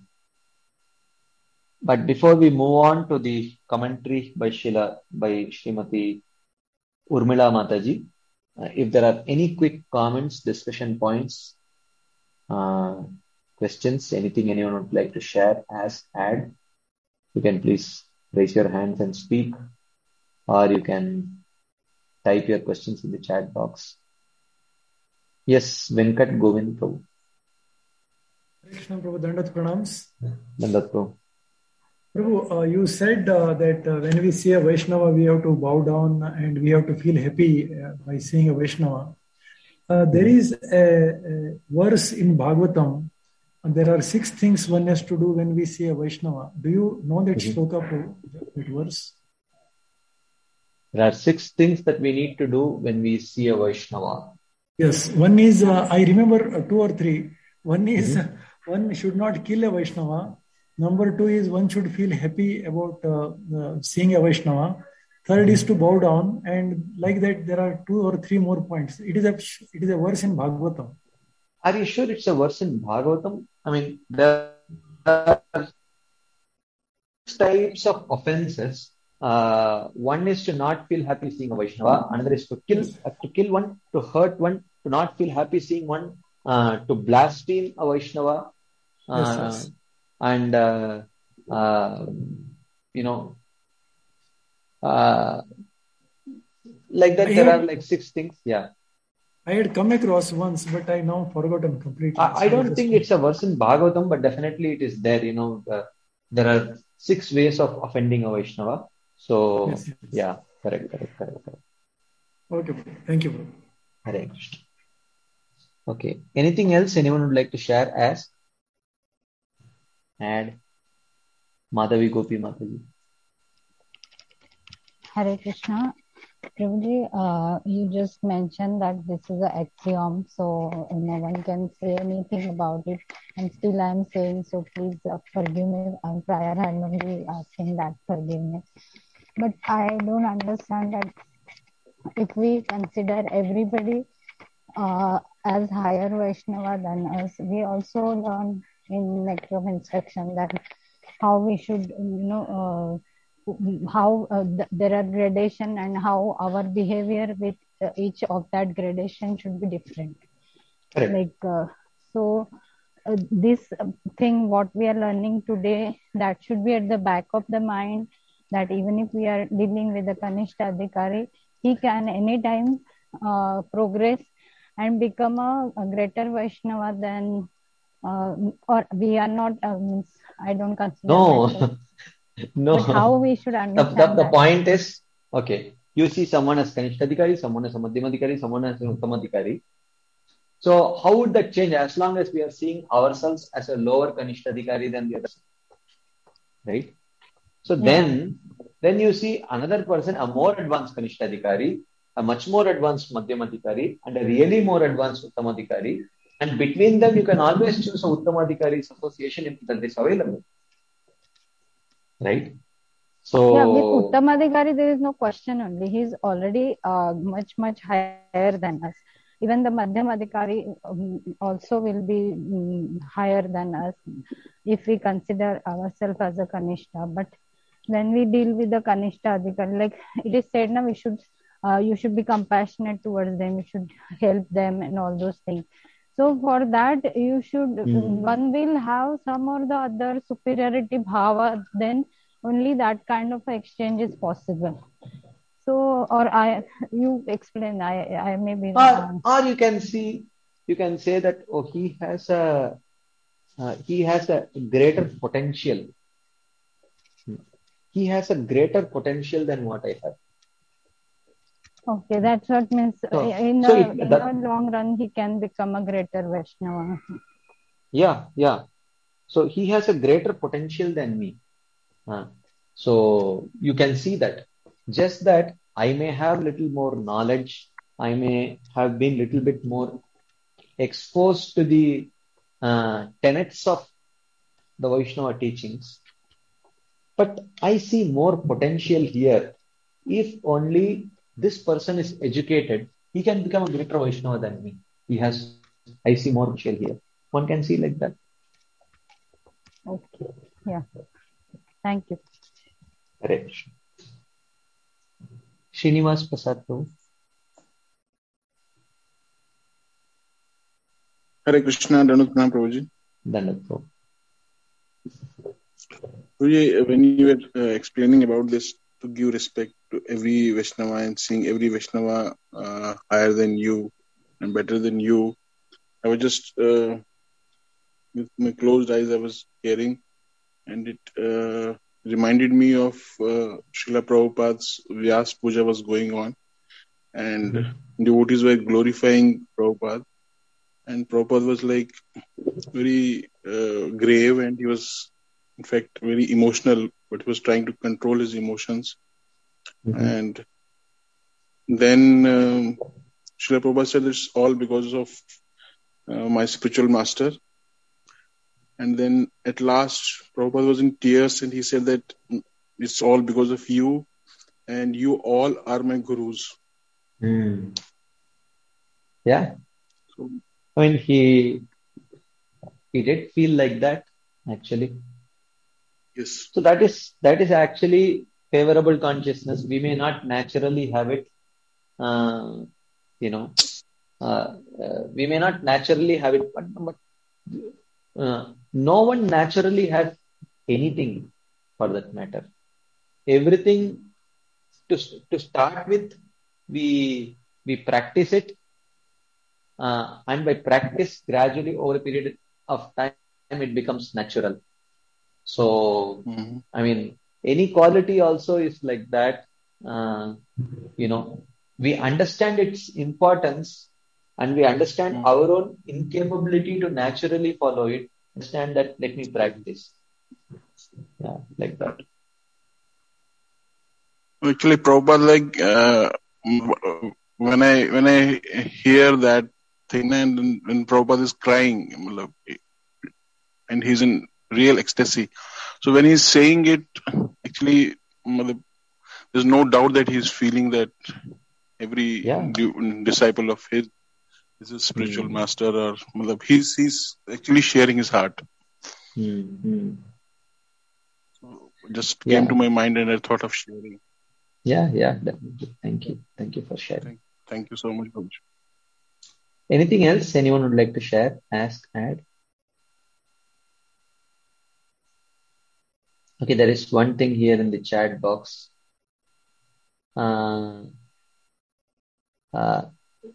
but before we move on to the commentary by Srila, by Srimati Urmila Mataji, uh, if there are any quick comments, discussion points, uh, questions, anything anyone would like to share, ask, add, you can please raise your hands and speak, or you can type your questions in the chat box. Yes, Venkat Govind Prabhu. Krishna Prabhu, Dandat Pranams. Dandat Prabhu. Prabhu, uh, you said uh, that uh, when we see a Vaishnava, we have to bow down and we have to feel happy uh, by seeing a Vaishnava. Uh, there is a, a verse in Bhagavatam, and there are six things one has to do when we see a Vaishnava. Do you know that mm-hmm. shloka, Prabhu, that verse? There are six things that we need to do when we see a Vaishnava. Yes, one is, uh, I remember uh, two or three. One is, mm-hmm. uh, one should not kill a Vaishnava. Number two is one should feel happy about uh, uh, seeing a Vaishnava. Third is to bow down, and like that there are two or three more points. It is a it is a verse in Bhagavatam. Are you sure it's a verse in Bhagavatam? I mean, there are types of offenses. Uh, one is to not feel happy seeing a Vaishnava. Another is to kill, uh, to kill one, to hurt one, to not feel happy seeing one, uh, to blaspheme a Vaishnava, uh, Yes, yes. and uh, uh, you know, uh, like that. I There had- are like six things. Yeah, I had come across once, but I now forgotten completely. I, I So don't just- think it's a verse in Bhagavatam, but definitely it is there. You know, uh, there are six ways of offending a Vaishnava. So Yes, yes. yeah, correct, correct, correct, correct. Okay, bro. Thank you, bro. Hare Krishna. Okay. Anything else anyone would like to share as? Add. Madhavi Gopi Mataji. Hare Krishna. Prabhuji, uh, you just mentioned that this is an axiom, so no one can say anything about it. And still I'm saying, so please uh, forgive me. On prior, I'm only asking that forgiveness. But I don't understand that if we consider everybody uh, as higher Vaishnava than us, we also learn in Nectar of Instruction that how we should, you know, uh, how uh, th- there are gradation and how our behavior with uh, each of that gradation should be different. Correct. Like, uh, so uh, this uh, thing, what we are learning today, that should be at the back of the mind, that even if we are dealing with a Kanishta Adhikari, he can anytime uh, progress and become a, a greater Vaishnava than, uh, or we are not, uh, means I don't consider myself. No, But how no. we should The, understand the, the that? point is, okay, you see someone as Kanishtadhikari, someone as a Madhyamadhikari, someone as an Uttamadhikari. So how would that change as long as we are seeing ourselves as a lower Kanishtadhikari than the others? Right? So Yeah. then, then you see another person, a more advanced Kanishtadhikari, a much more advanced Madhyamadhikari, and a really more advanced Uttamadhikari. And between them, you can always choose a Uttamadhikari's association if that is available. Right? So, Yeah, with Uttamadhikari, there is no question only. He is already uh, much, much higher than us. Even the Madhyamadhikari um, also will be um, higher than us if we consider ourselves as a Kanishta. But when we deal with the Kanishta Adhikari, like it is said now, we should, uh, you should be compassionate towards them, you should help them and all those things. So for that, you should, Hmm. one will have some or the other superiority bhava, then only that kind of exchange is possible. So, or I, you explain, I, I may be or, wrong. or you can see, you can say that, oh, he has a, uh, he has a greater potential. He has a greater potential than what I have. Okay, that's what means So, in, so a, it, in that, a long run, he can become a greater Vaishnava. yeah, yeah. So he has a greater potential than me. Uh, so you can see that. Just that I may have little more knowledge. I may have been little bit more exposed to the uh, tenets of the Vaishnava teachings. But I see more potential here. If only this person is educated, he can become a greater Vaishnava than me. He has, I see more potential here. One can see like that. Okay, yeah. Thank you. Hare Krishna. Srinivas Prasad Prabhu. Hare Krishna, Danutna Prabhuji. Dandat Prabhu. Prabhuji, when you were uh, explaining about this, to give respect to every Vaishnava and seeing every Vaishnava uh, higher than you and better than you, I was just, uh, with my closed eyes, I was hearing, and it uh, reminded me of uh, Srila Prabhupada's Vyas Puja was going on, and mm-hmm. devotees were glorifying Prabhupada, and Prabhupada was like very uh, grave, and he was in fact very emotional, but he was trying to control his emotions. Mm-hmm. And then um, Srila Prabhupada said it's all because of uh, my spiritual master. And then at last, Prabhupada was in tears and he said that it's all because of you and you all are my gurus. Mm. Yeah. So, I mean, he he did feel like that, actually. yes. So that is that is actually favorable consciousness. We may not naturally have it, uh, you know. Uh, uh, we may not naturally have it, but, but uh, no one naturally has anything for that matter. Everything to to start with, we we practice it, uh, and by practice, gradually over a period of time, it becomes natural. So, Mm-hmm. I mean, any quality also is like that. Uh, you know, we understand its importance and we understand Mm-hmm. our own incapability to naturally follow it. Understand that, let me practice. Yeah, like that. Actually, Prabhupada, like, uh, when I when I hear that thing and when Prabhupada is crying and he's in real ecstasy, so when he's saying it, actually, there's no doubt that he's feeling that every Yeah. disciple of his is a spiritual Hmm. master, or he's he's actually sharing his heart. Hmm. So just Yeah. came to my mind and I thought of sharing. Yeah, yeah, definitely. Thank you. Thank you for sharing. Thank, thank you so much, Babuji. Anything else anyone would like to share, ask, add? Okay, there is one thing here in the chat box. Uh, uh,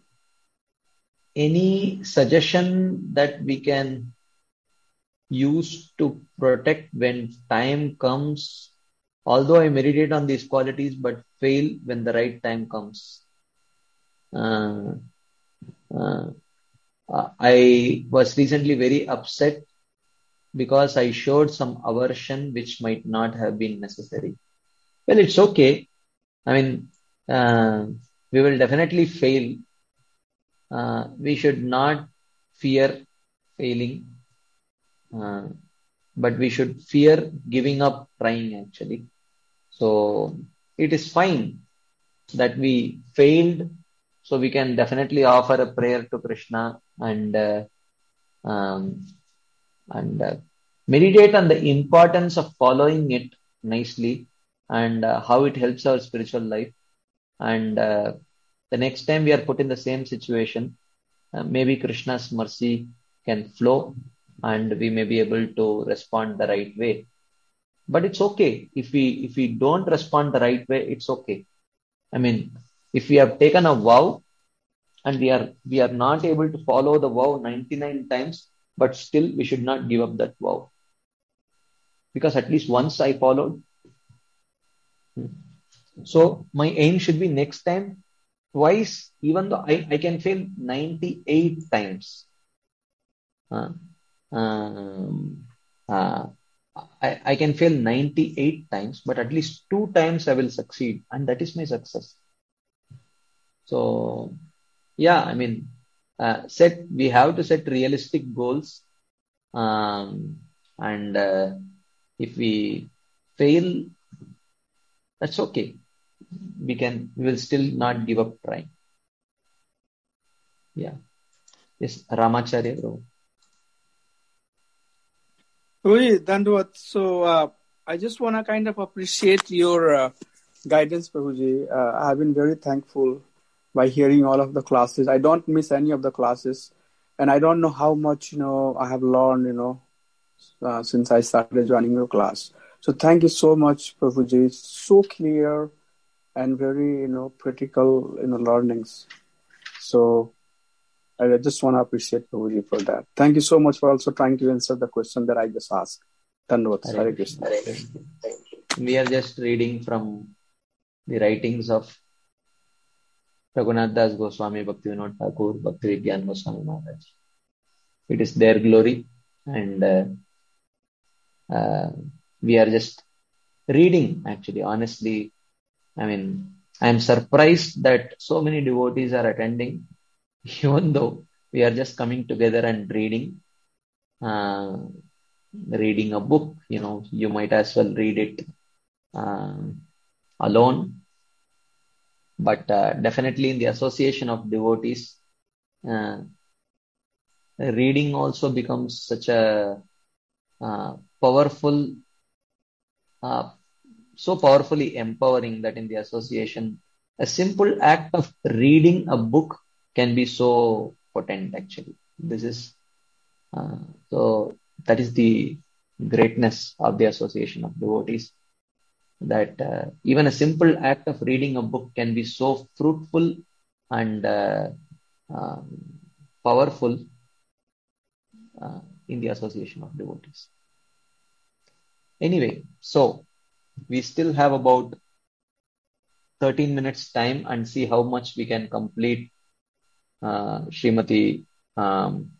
any suggestion that we can use to protect when time comes? Although I meditate on these qualities, but fail when the right time comes. Uh, uh, I was recently very upset because I showed some aversion which might not have been necessary. Well, it's okay. I mean, uh, we will definitely fail. Uh, we should not fear failing, uh, but we should fear giving up trying actually. So it is fine that we failed. So we can definitely offer a prayer to Krishna and uh, um, and uh, meditate on the importance of following it nicely and uh, how it helps our spiritual life. And uh, the next time we are put in the same situation, uh, maybe Krishna's mercy can flow and we may be able to respond the right way. But it's okay if we if we don't respond the right way. It's okay. I mean, if we have taken a vow and we are we are not able to follow the vow ninety-nine times, but still we should not give up that vow, because at least once I followed. So my aim should be next time twice, even though I, I can fail ninety-eight times. Uh, um, uh, I, I can fail ninety-eight times, but at least two times I will succeed, and that is my success. So, yeah, I mean, uh, set we have to set realistic goals, um, and uh, if we fail, that's okay. We can, we will still not give up trying. Yeah. Yes, Ramacharya bro. Really, Dandavad. So uh, I just want to kind of appreciate your uh, guidance, Prabhuji. Uh, I have been very thankful by hearing all of the classes. I don't miss any of the classes, and I don't know how much you know I have learned, you know, uh, since I started joining your class. So thank you so much, Prabhuji. It's so clear and very you know practical you know learnings. So I just want to appreciate Prabhuji for that. Thank you so much for also trying to answer the question that I just asked. Dandavad. Hare Krishna. We are just reading from the writings of Raghunath Das Goswami, Bhaktivinoda Thakur, Bhakti Vigyan Goswami Maharaj. It is their glory, and uh, uh, we are just reading actually. Honestly, I mean, I am surprised that so many devotees are attending, even though we are just coming together and reading. Uh, reading a book, you know, you might as well read it um, alone. But uh, definitely in the association of devotees, uh, reading also becomes such a uh, powerful, uh, so powerfully empowering that in the association, a simple act of reading a book can be so potent actually. This is, uh, so that is the greatness of the association of devotees, that uh, even a simple act of reading a book can be so fruitful and uh, um, powerful uh, in the association of devotees. Anyway, so we still have about thirteen minutes time and see how much we can complete uh, Srimati um,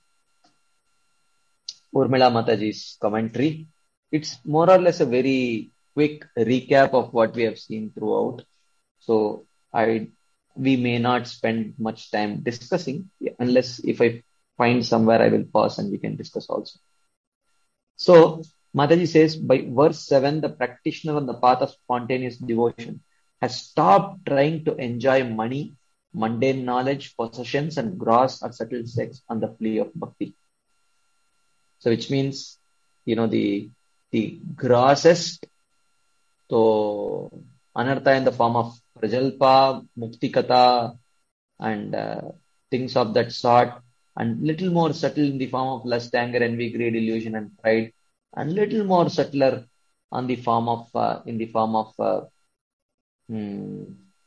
Urmila Mataji's commentary. It's more or less a very quick recap of what we have seen throughout. So I we may not spend much time discussing, unless if I find somewhere I will pause and we can discuss also. So Mataji says, by verse seven, the practitioner on the path of spontaneous devotion has stopped trying to enjoy money, mundane knowledge, possessions, and gross or subtle sex on the plea of bhakti. So which means, you know, the the grossest, so anartha in the form of prajalpa, muktikata, and uh, things of that sort, and little more subtle in the form of lust, anger, envy, greed, illusion, and pride, and little more subtler on the form of uh, in the form of uh, hmm,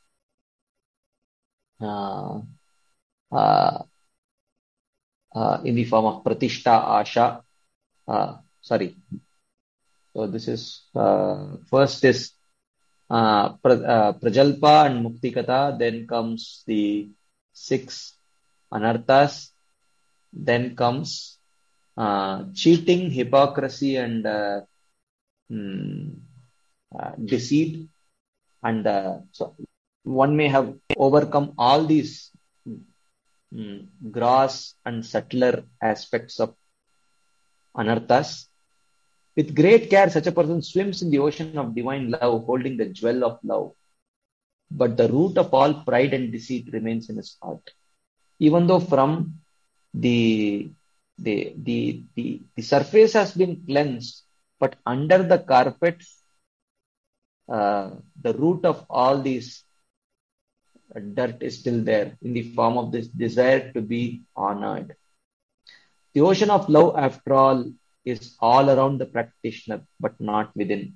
uh, uh, uh, in the form of pratishta, asha. Uh, sorry. So this is uh, first is uh, pra, uh, prajalpa and muktikata. Then comes the six anarthas. Then comes uh, cheating, hypocrisy, and uh, mm, uh, deceit. And uh, so one may have overcome all these mm, gross and subtler aspects of anarthas. With great care, such a person swims in the ocean of divine love, holding the jewel of love. But the root of all pride and deceit remains in his heart. Even though from the the the the, the surface has been cleansed, but under the carpet, uh, the root of all these dirt is still there in the form of this desire to be honored. The ocean of love, after all, is all around the practitioner, but not within.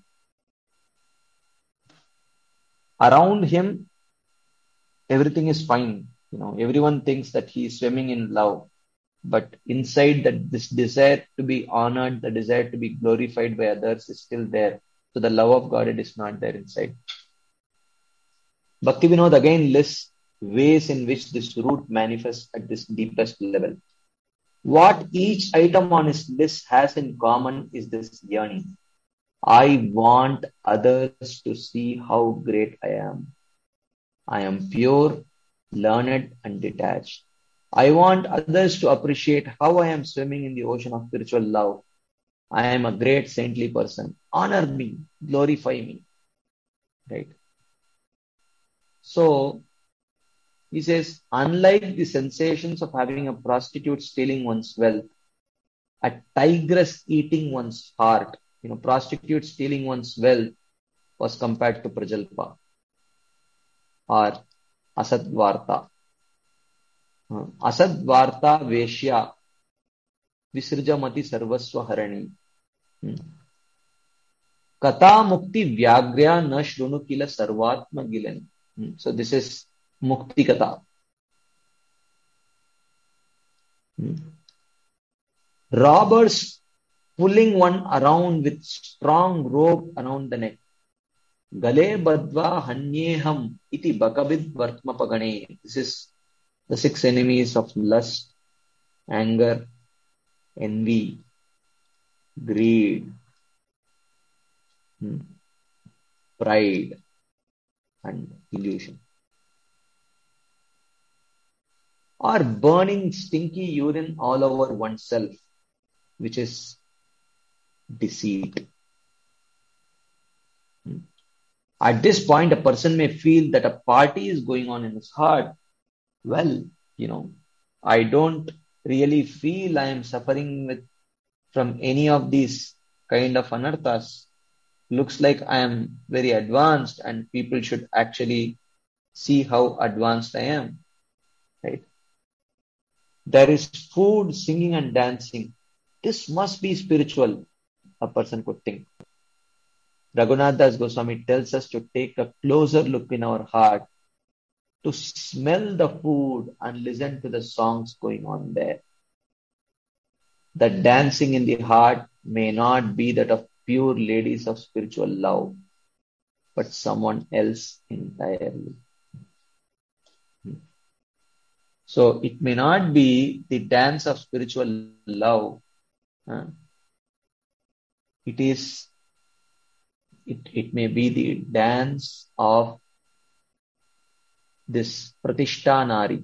Around him, everything is fine. You know, everyone thinks that he is swimming in love, but inside that, this desire to be honored, the desire to be glorified by others is still there. So the love of God, it is not there inside. Bhaktivinoda again lists ways in which this root manifests at this deepest level. What each item on his list has in common is this yearning. I want others to see how great I am. I am pure, learned, and detached. I want others to appreciate how I am swimming in the ocean of spiritual love. I am a great saintly person. Honor me, glorify me. Right? So, he says, unlike the sensations of having a prostitute stealing one's wealth, a tigress eating one's heart, you know, prostitute stealing one's wealth was compared to prajalpa or asadvarta. Uh, asadvarta veshya visrjamati sarvasva harani. Hmm. Kata mukti vyagrya na shrunu kila sarvatma gilan. Hmm. So this is mukti kata. Hmm. Robbers pulling one around with strong rope around the neck. Gale badva hanyeham iti bakabid vartma pagane. This is the six enemies of lust, anger, envy, greed, hmm, pride, and illusion. Or burning stinky urine all over oneself, which is deceit. At this point, a person may feel that a party is going on in his heart. Well, you know, I don't really feel I am suffering with from any of these kind of anarthas. Looks like I am very advanced and people should actually see how advanced I am. Right? There is food, singing and dancing. This must be spiritual, a person could think. Raghunath Das Goswami tells us to take a closer look in our heart, to smell the food and listen to the songs going on there. The dancing in the heart may not be that of pure ladies of spiritual love, but someone else entirely. So it may not be the dance of spiritual love. Huh? It is, it, it may be the dance of this Pratishta Nari.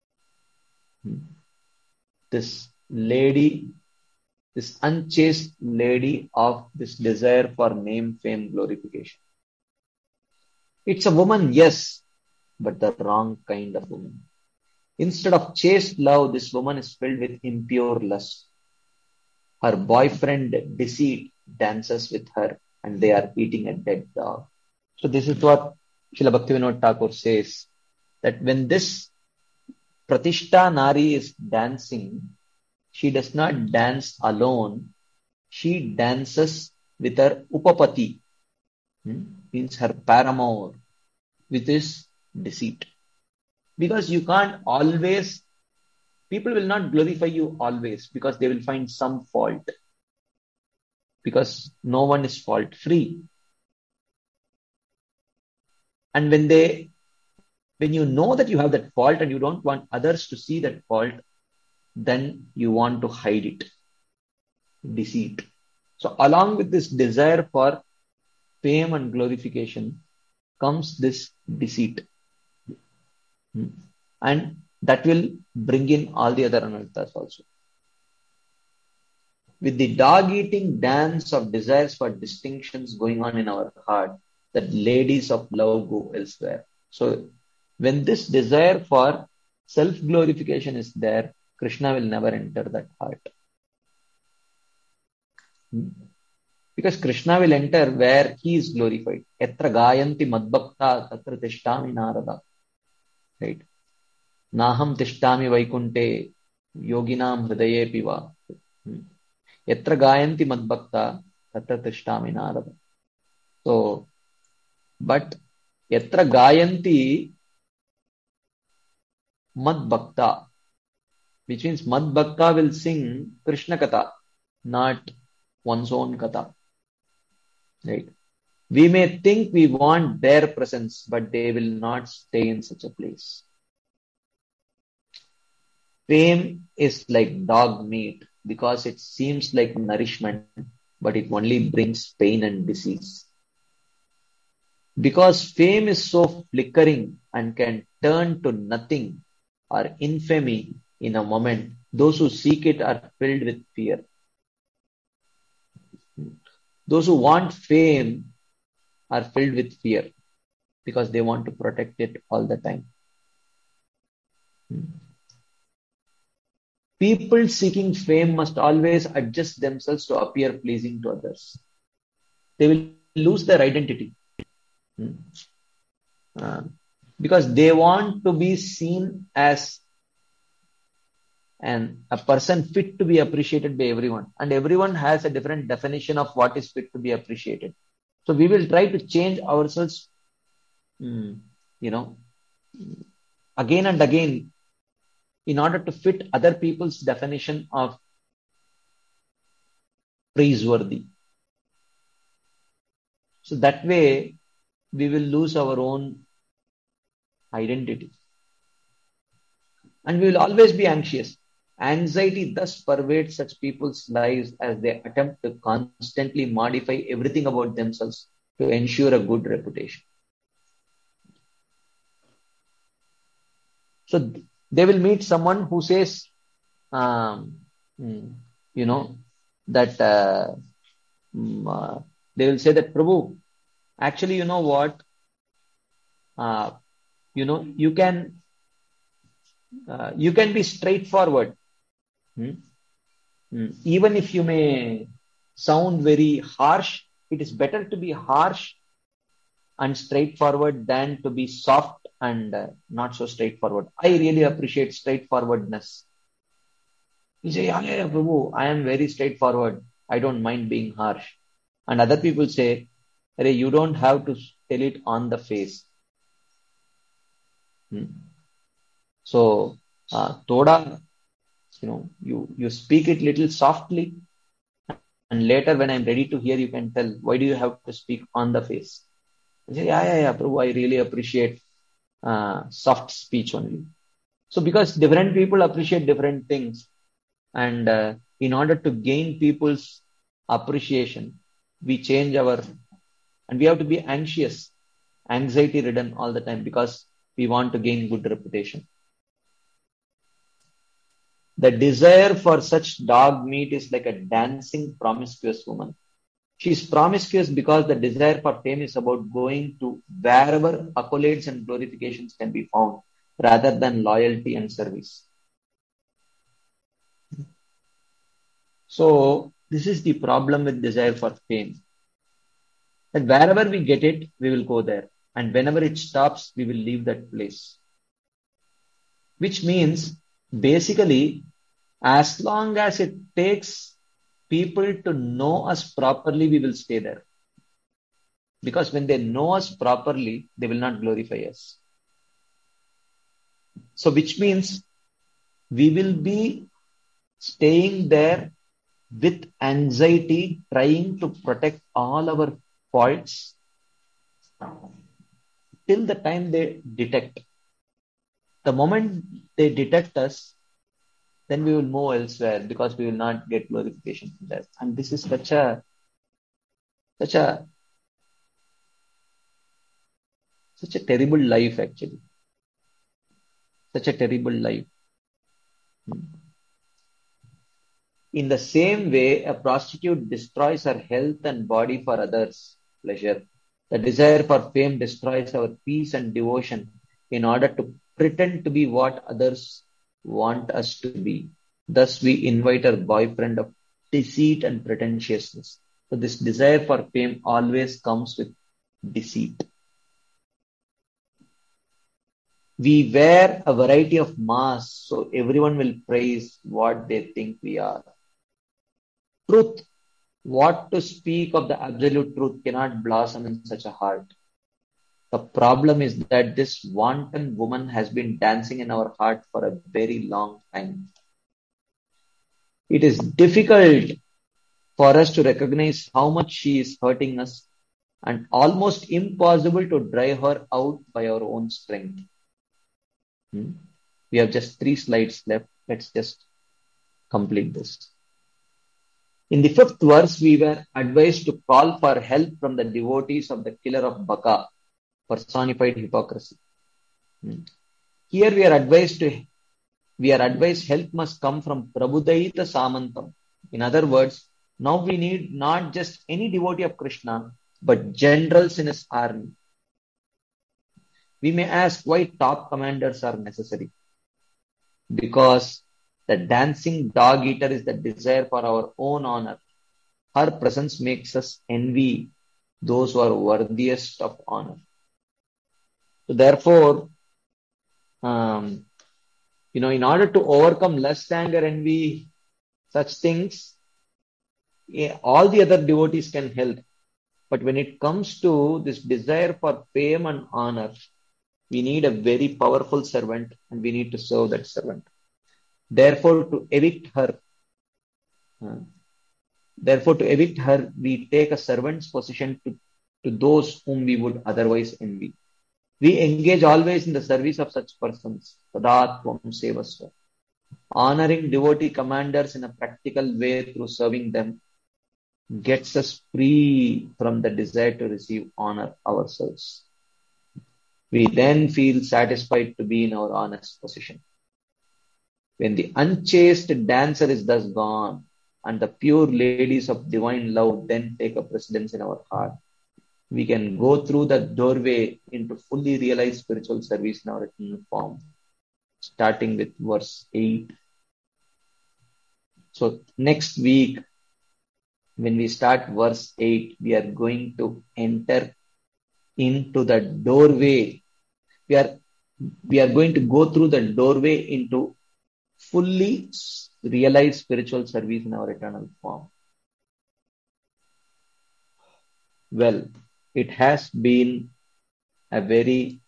This lady, this unchaste lady of this desire for name, fame, glorification. It's a woman, yes, but the wrong kind of woman. Instead of chaste love, this woman is filled with impure lust. Her boyfriend, deceit, dances with her and they are eating a dead dog. So this is what Srila Bhaktivinoda Thakur says, that when this Pratishta Nari is dancing, she does not dance alone. She dances with her Upapati, hmm? means her paramour, with his deceit. Because you can't always, people will not glorify you always because they will find some fault. Because no one is fault free. And when they, when you know that you have that fault and you don't want others to see that fault, then you want to hide it. Deceit. So along with this desire for fame and glorification comes this deceit. And that will bring in all the other anarthas also. With the dog-eating dance of desires for distinctions going on in our heart, that ladies of love go elsewhere. So when this desire for self-glorification is there, Krishna will never enter that heart. Because Krishna will enter where he is glorified. Yatra gayanti madbhakta tatra tishtami narada. Right? Naham tishtami vaikunte yoginam hridaye piva. Yatra gayanti madbhakta tatra tishtami narada. So, but yatra gayanti madbhakta, which means madbhakta will sing Krishna Katha, not one's own Katha. Right? We may think we want their presence, but they will not stay in such a place. Fame is like dog meat because it seems like nourishment, but it only brings pain and disease. Because fame is so flickering and can turn to nothing or infamy in a moment, those who seek it are filled with fear. Those who want fame are filled with fear because they want to protect it all the time. People seeking fame must always adjust themselves to appear pleasing to others. They will lose their identity. Uh, because they want to be seen as an, a person fit to be appreciated by everyone. And everyone has a different definition of what is fit to be appreciated. So we will try to change ourselves, you know, again and again in order to fit other people's definition of praiseworthy. So that way we will lose our own identity. And we will always be anxious. Anxiety thus pervades such people's lives as they attempt to constantly modify everything about themselves to ensure a good reputation. So they will meet someone who says, um, you know, that uh, um, uh, they will say that, Prabhu, actually, you know what? Uh, you know, you can, uh, you can be straightforward. Hmm? Hmm. Even if you may sound very harsh, it is better to be harsh and straightforward than to be soft and uh, not so straightforward. I really appreciate straightforwardness. You say, yeah, yeah, yeah, Prabhu, I am very straightforward. I don't mind being harsh. And other people say, Arey, you don't have to tell it on the face. Hmm. So, uh, Toda, you know, you, you speak it little softly. And later when I'm ready to hear, you can tell, why do you have to speak on the face? I say, yeah, yeah, yeah, Prabhu, I really appreciate uh, soft speech only. So because different people appreciate different things, and uh, in order to gain people's appreciation, we change our, and we have to be anxious, anxiety ridden all the time because we want to gain good reputation. The desire for such dog meat is like a dancing promiscuous woman. She is promiscuous because the desire for fame is about going to wherever accolades and glorifications can be found rather than loyalty and service. So this is the problem with desire for fame. That wherever we get it, we will go there. And whenever it stops, we will leave that place. Which means basically, as long as it takes people to know us properly, we will stay there. Because when they know us properly, they will not glorify us. So which means we will be staying there with anxiety, trying to protect all our faults till the time they detect. The moment they detect us, then we will move elsewhere because we will not get glorification from that. And this is such a, such a, such a terrible life actually. Such a terrible life. In the same way, a prostitute destroys her health and body for others' pleasure. The desire for fame destroys our peace and devotion in order to pretend to be what others want us to be. Thus, we invite our boyfriend of deceit and pretentiousness. So this desire for fame always comes with deceit. We wear a variety of masks so everyone will praise what they think we are. Truth, what to speak of the absolute truth, cannot blossom in such a heart. The problem is that this wanton woman has been dancing in our heart for a very long time. It is difficult for us to recognize how much she is hurting us and almost impossible to drive her out by our own strength. Hmm? We have just three slides left. Let's just complete this. In the fifth verse, we were advised to call for help from the devotees of the killer of Baka, personified hypocrisy. Hmm. Here we are advised to, we are advised help must come from Prabhudaita Samantam. In other words, now we need not just any devotee of Krishna, but generals in his army. We may ask why top commanders are necessary. Because the dancing dog eater is the desire for our own honor. Her presence makes us envy those who are worthiest of honor. So therefore, um, you know, in order to overcome lust, anger, envy, such things, yeah, all the other devotees can help. But when it comes to this desire for fame and honor, we need a very powerful servant and we need to serve that servant. Therefore, to evict her, uh, therefore to evict her, we take a servant's position to, to those whom we would otherwise envy. We engage always in the service of such persons. Sadatvam sevasva. Honoring devotee commanders in a practical way through serving them gets us free from the desire to receive honor ourselves. We then feel satisfied to be in our honest position. When the unchaste dancer is thus gone, and the pure ladies of divine love then take a precedence in our heart, we can go through the doorway into fully realized spiritual service in our eternal form, starting with verse eight. So next week, when we start verse eight, we are going to enter into the doorway. We are, we are going to go through the doorway into fully realized spiritual service in our eternal form. Well, it has been a very,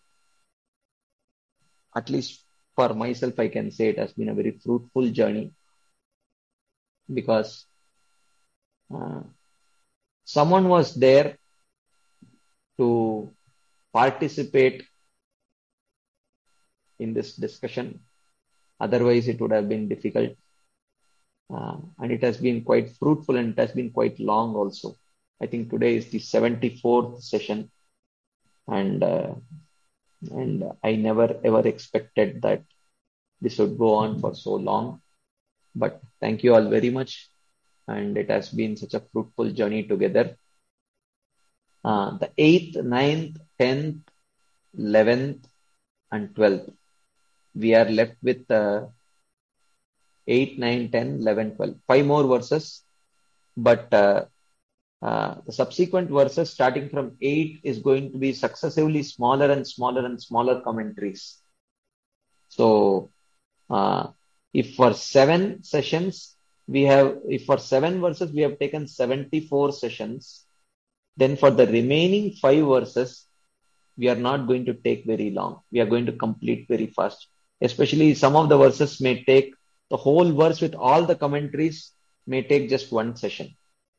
at least for myself, I can say it has been a very fruitful journey, because uh, someone was there to participate in this discussion. Otherwise, it would have been difficult. Uh, and it has been quite fruitful, and it has been quite long also. I think today is the seventy-fourth session, and uh, and I never ever expected that this would go on for so long. But thank you all very much, and it has been such a fruitful journey together. Uh, the eighth, ninth, tenth, eleventh, and twelfth. We are left with uh, eight, nine, ten, eleven, twelve. Five more verses, but uh, uh, the subsequent verses starting from eight is going to be successively smaller and smaller and smaller commentaries. So, uh, if for seven sessions, we have, if for seven verses, we have taken seventy-four sessions, then for the remaining five verses, we are not going to take very long. We are going to complete very fast. Especially some of the verses may take, the whole verse with all the commentaries may take just one session.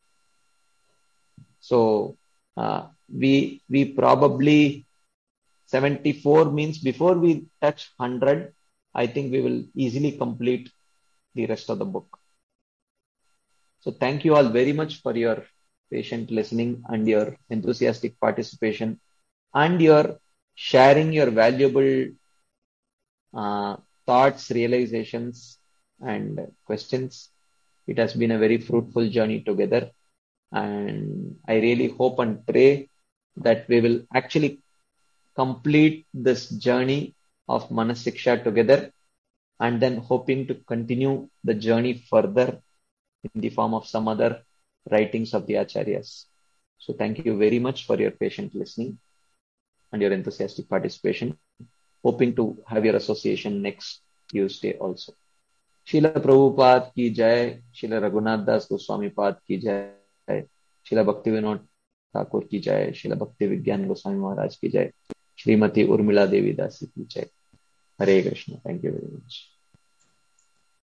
So uh, we we probably, seventy-four means before we touch one hundred, I think we will easily complete the rest of the book. So thank you all very much for your patient listening and your enthusiastic participation and your sharing your valuable uh, thoughts, realizations, and questions. It has been a very fruitful journey together, and I really hope and pray that we will actually complete this journey of Manasiksha together, and then hoping to continue the journey further in the form of some other writings of the Acharyas. So thank you very much for your patient listening and your enthusiastic participation. Hoping to have your association next Tuesday also. Srila Prabhupada ki jai, Srila Raghunath Das Goswami Pad ki jai, Srila Bhaktivinoda Thakur ki jai, Srila Bhakti Vigyan Goswami Maharaj ki jai, Srimati Urmila Devi Dasi ki jai. Hare Krishna. Thank you very much.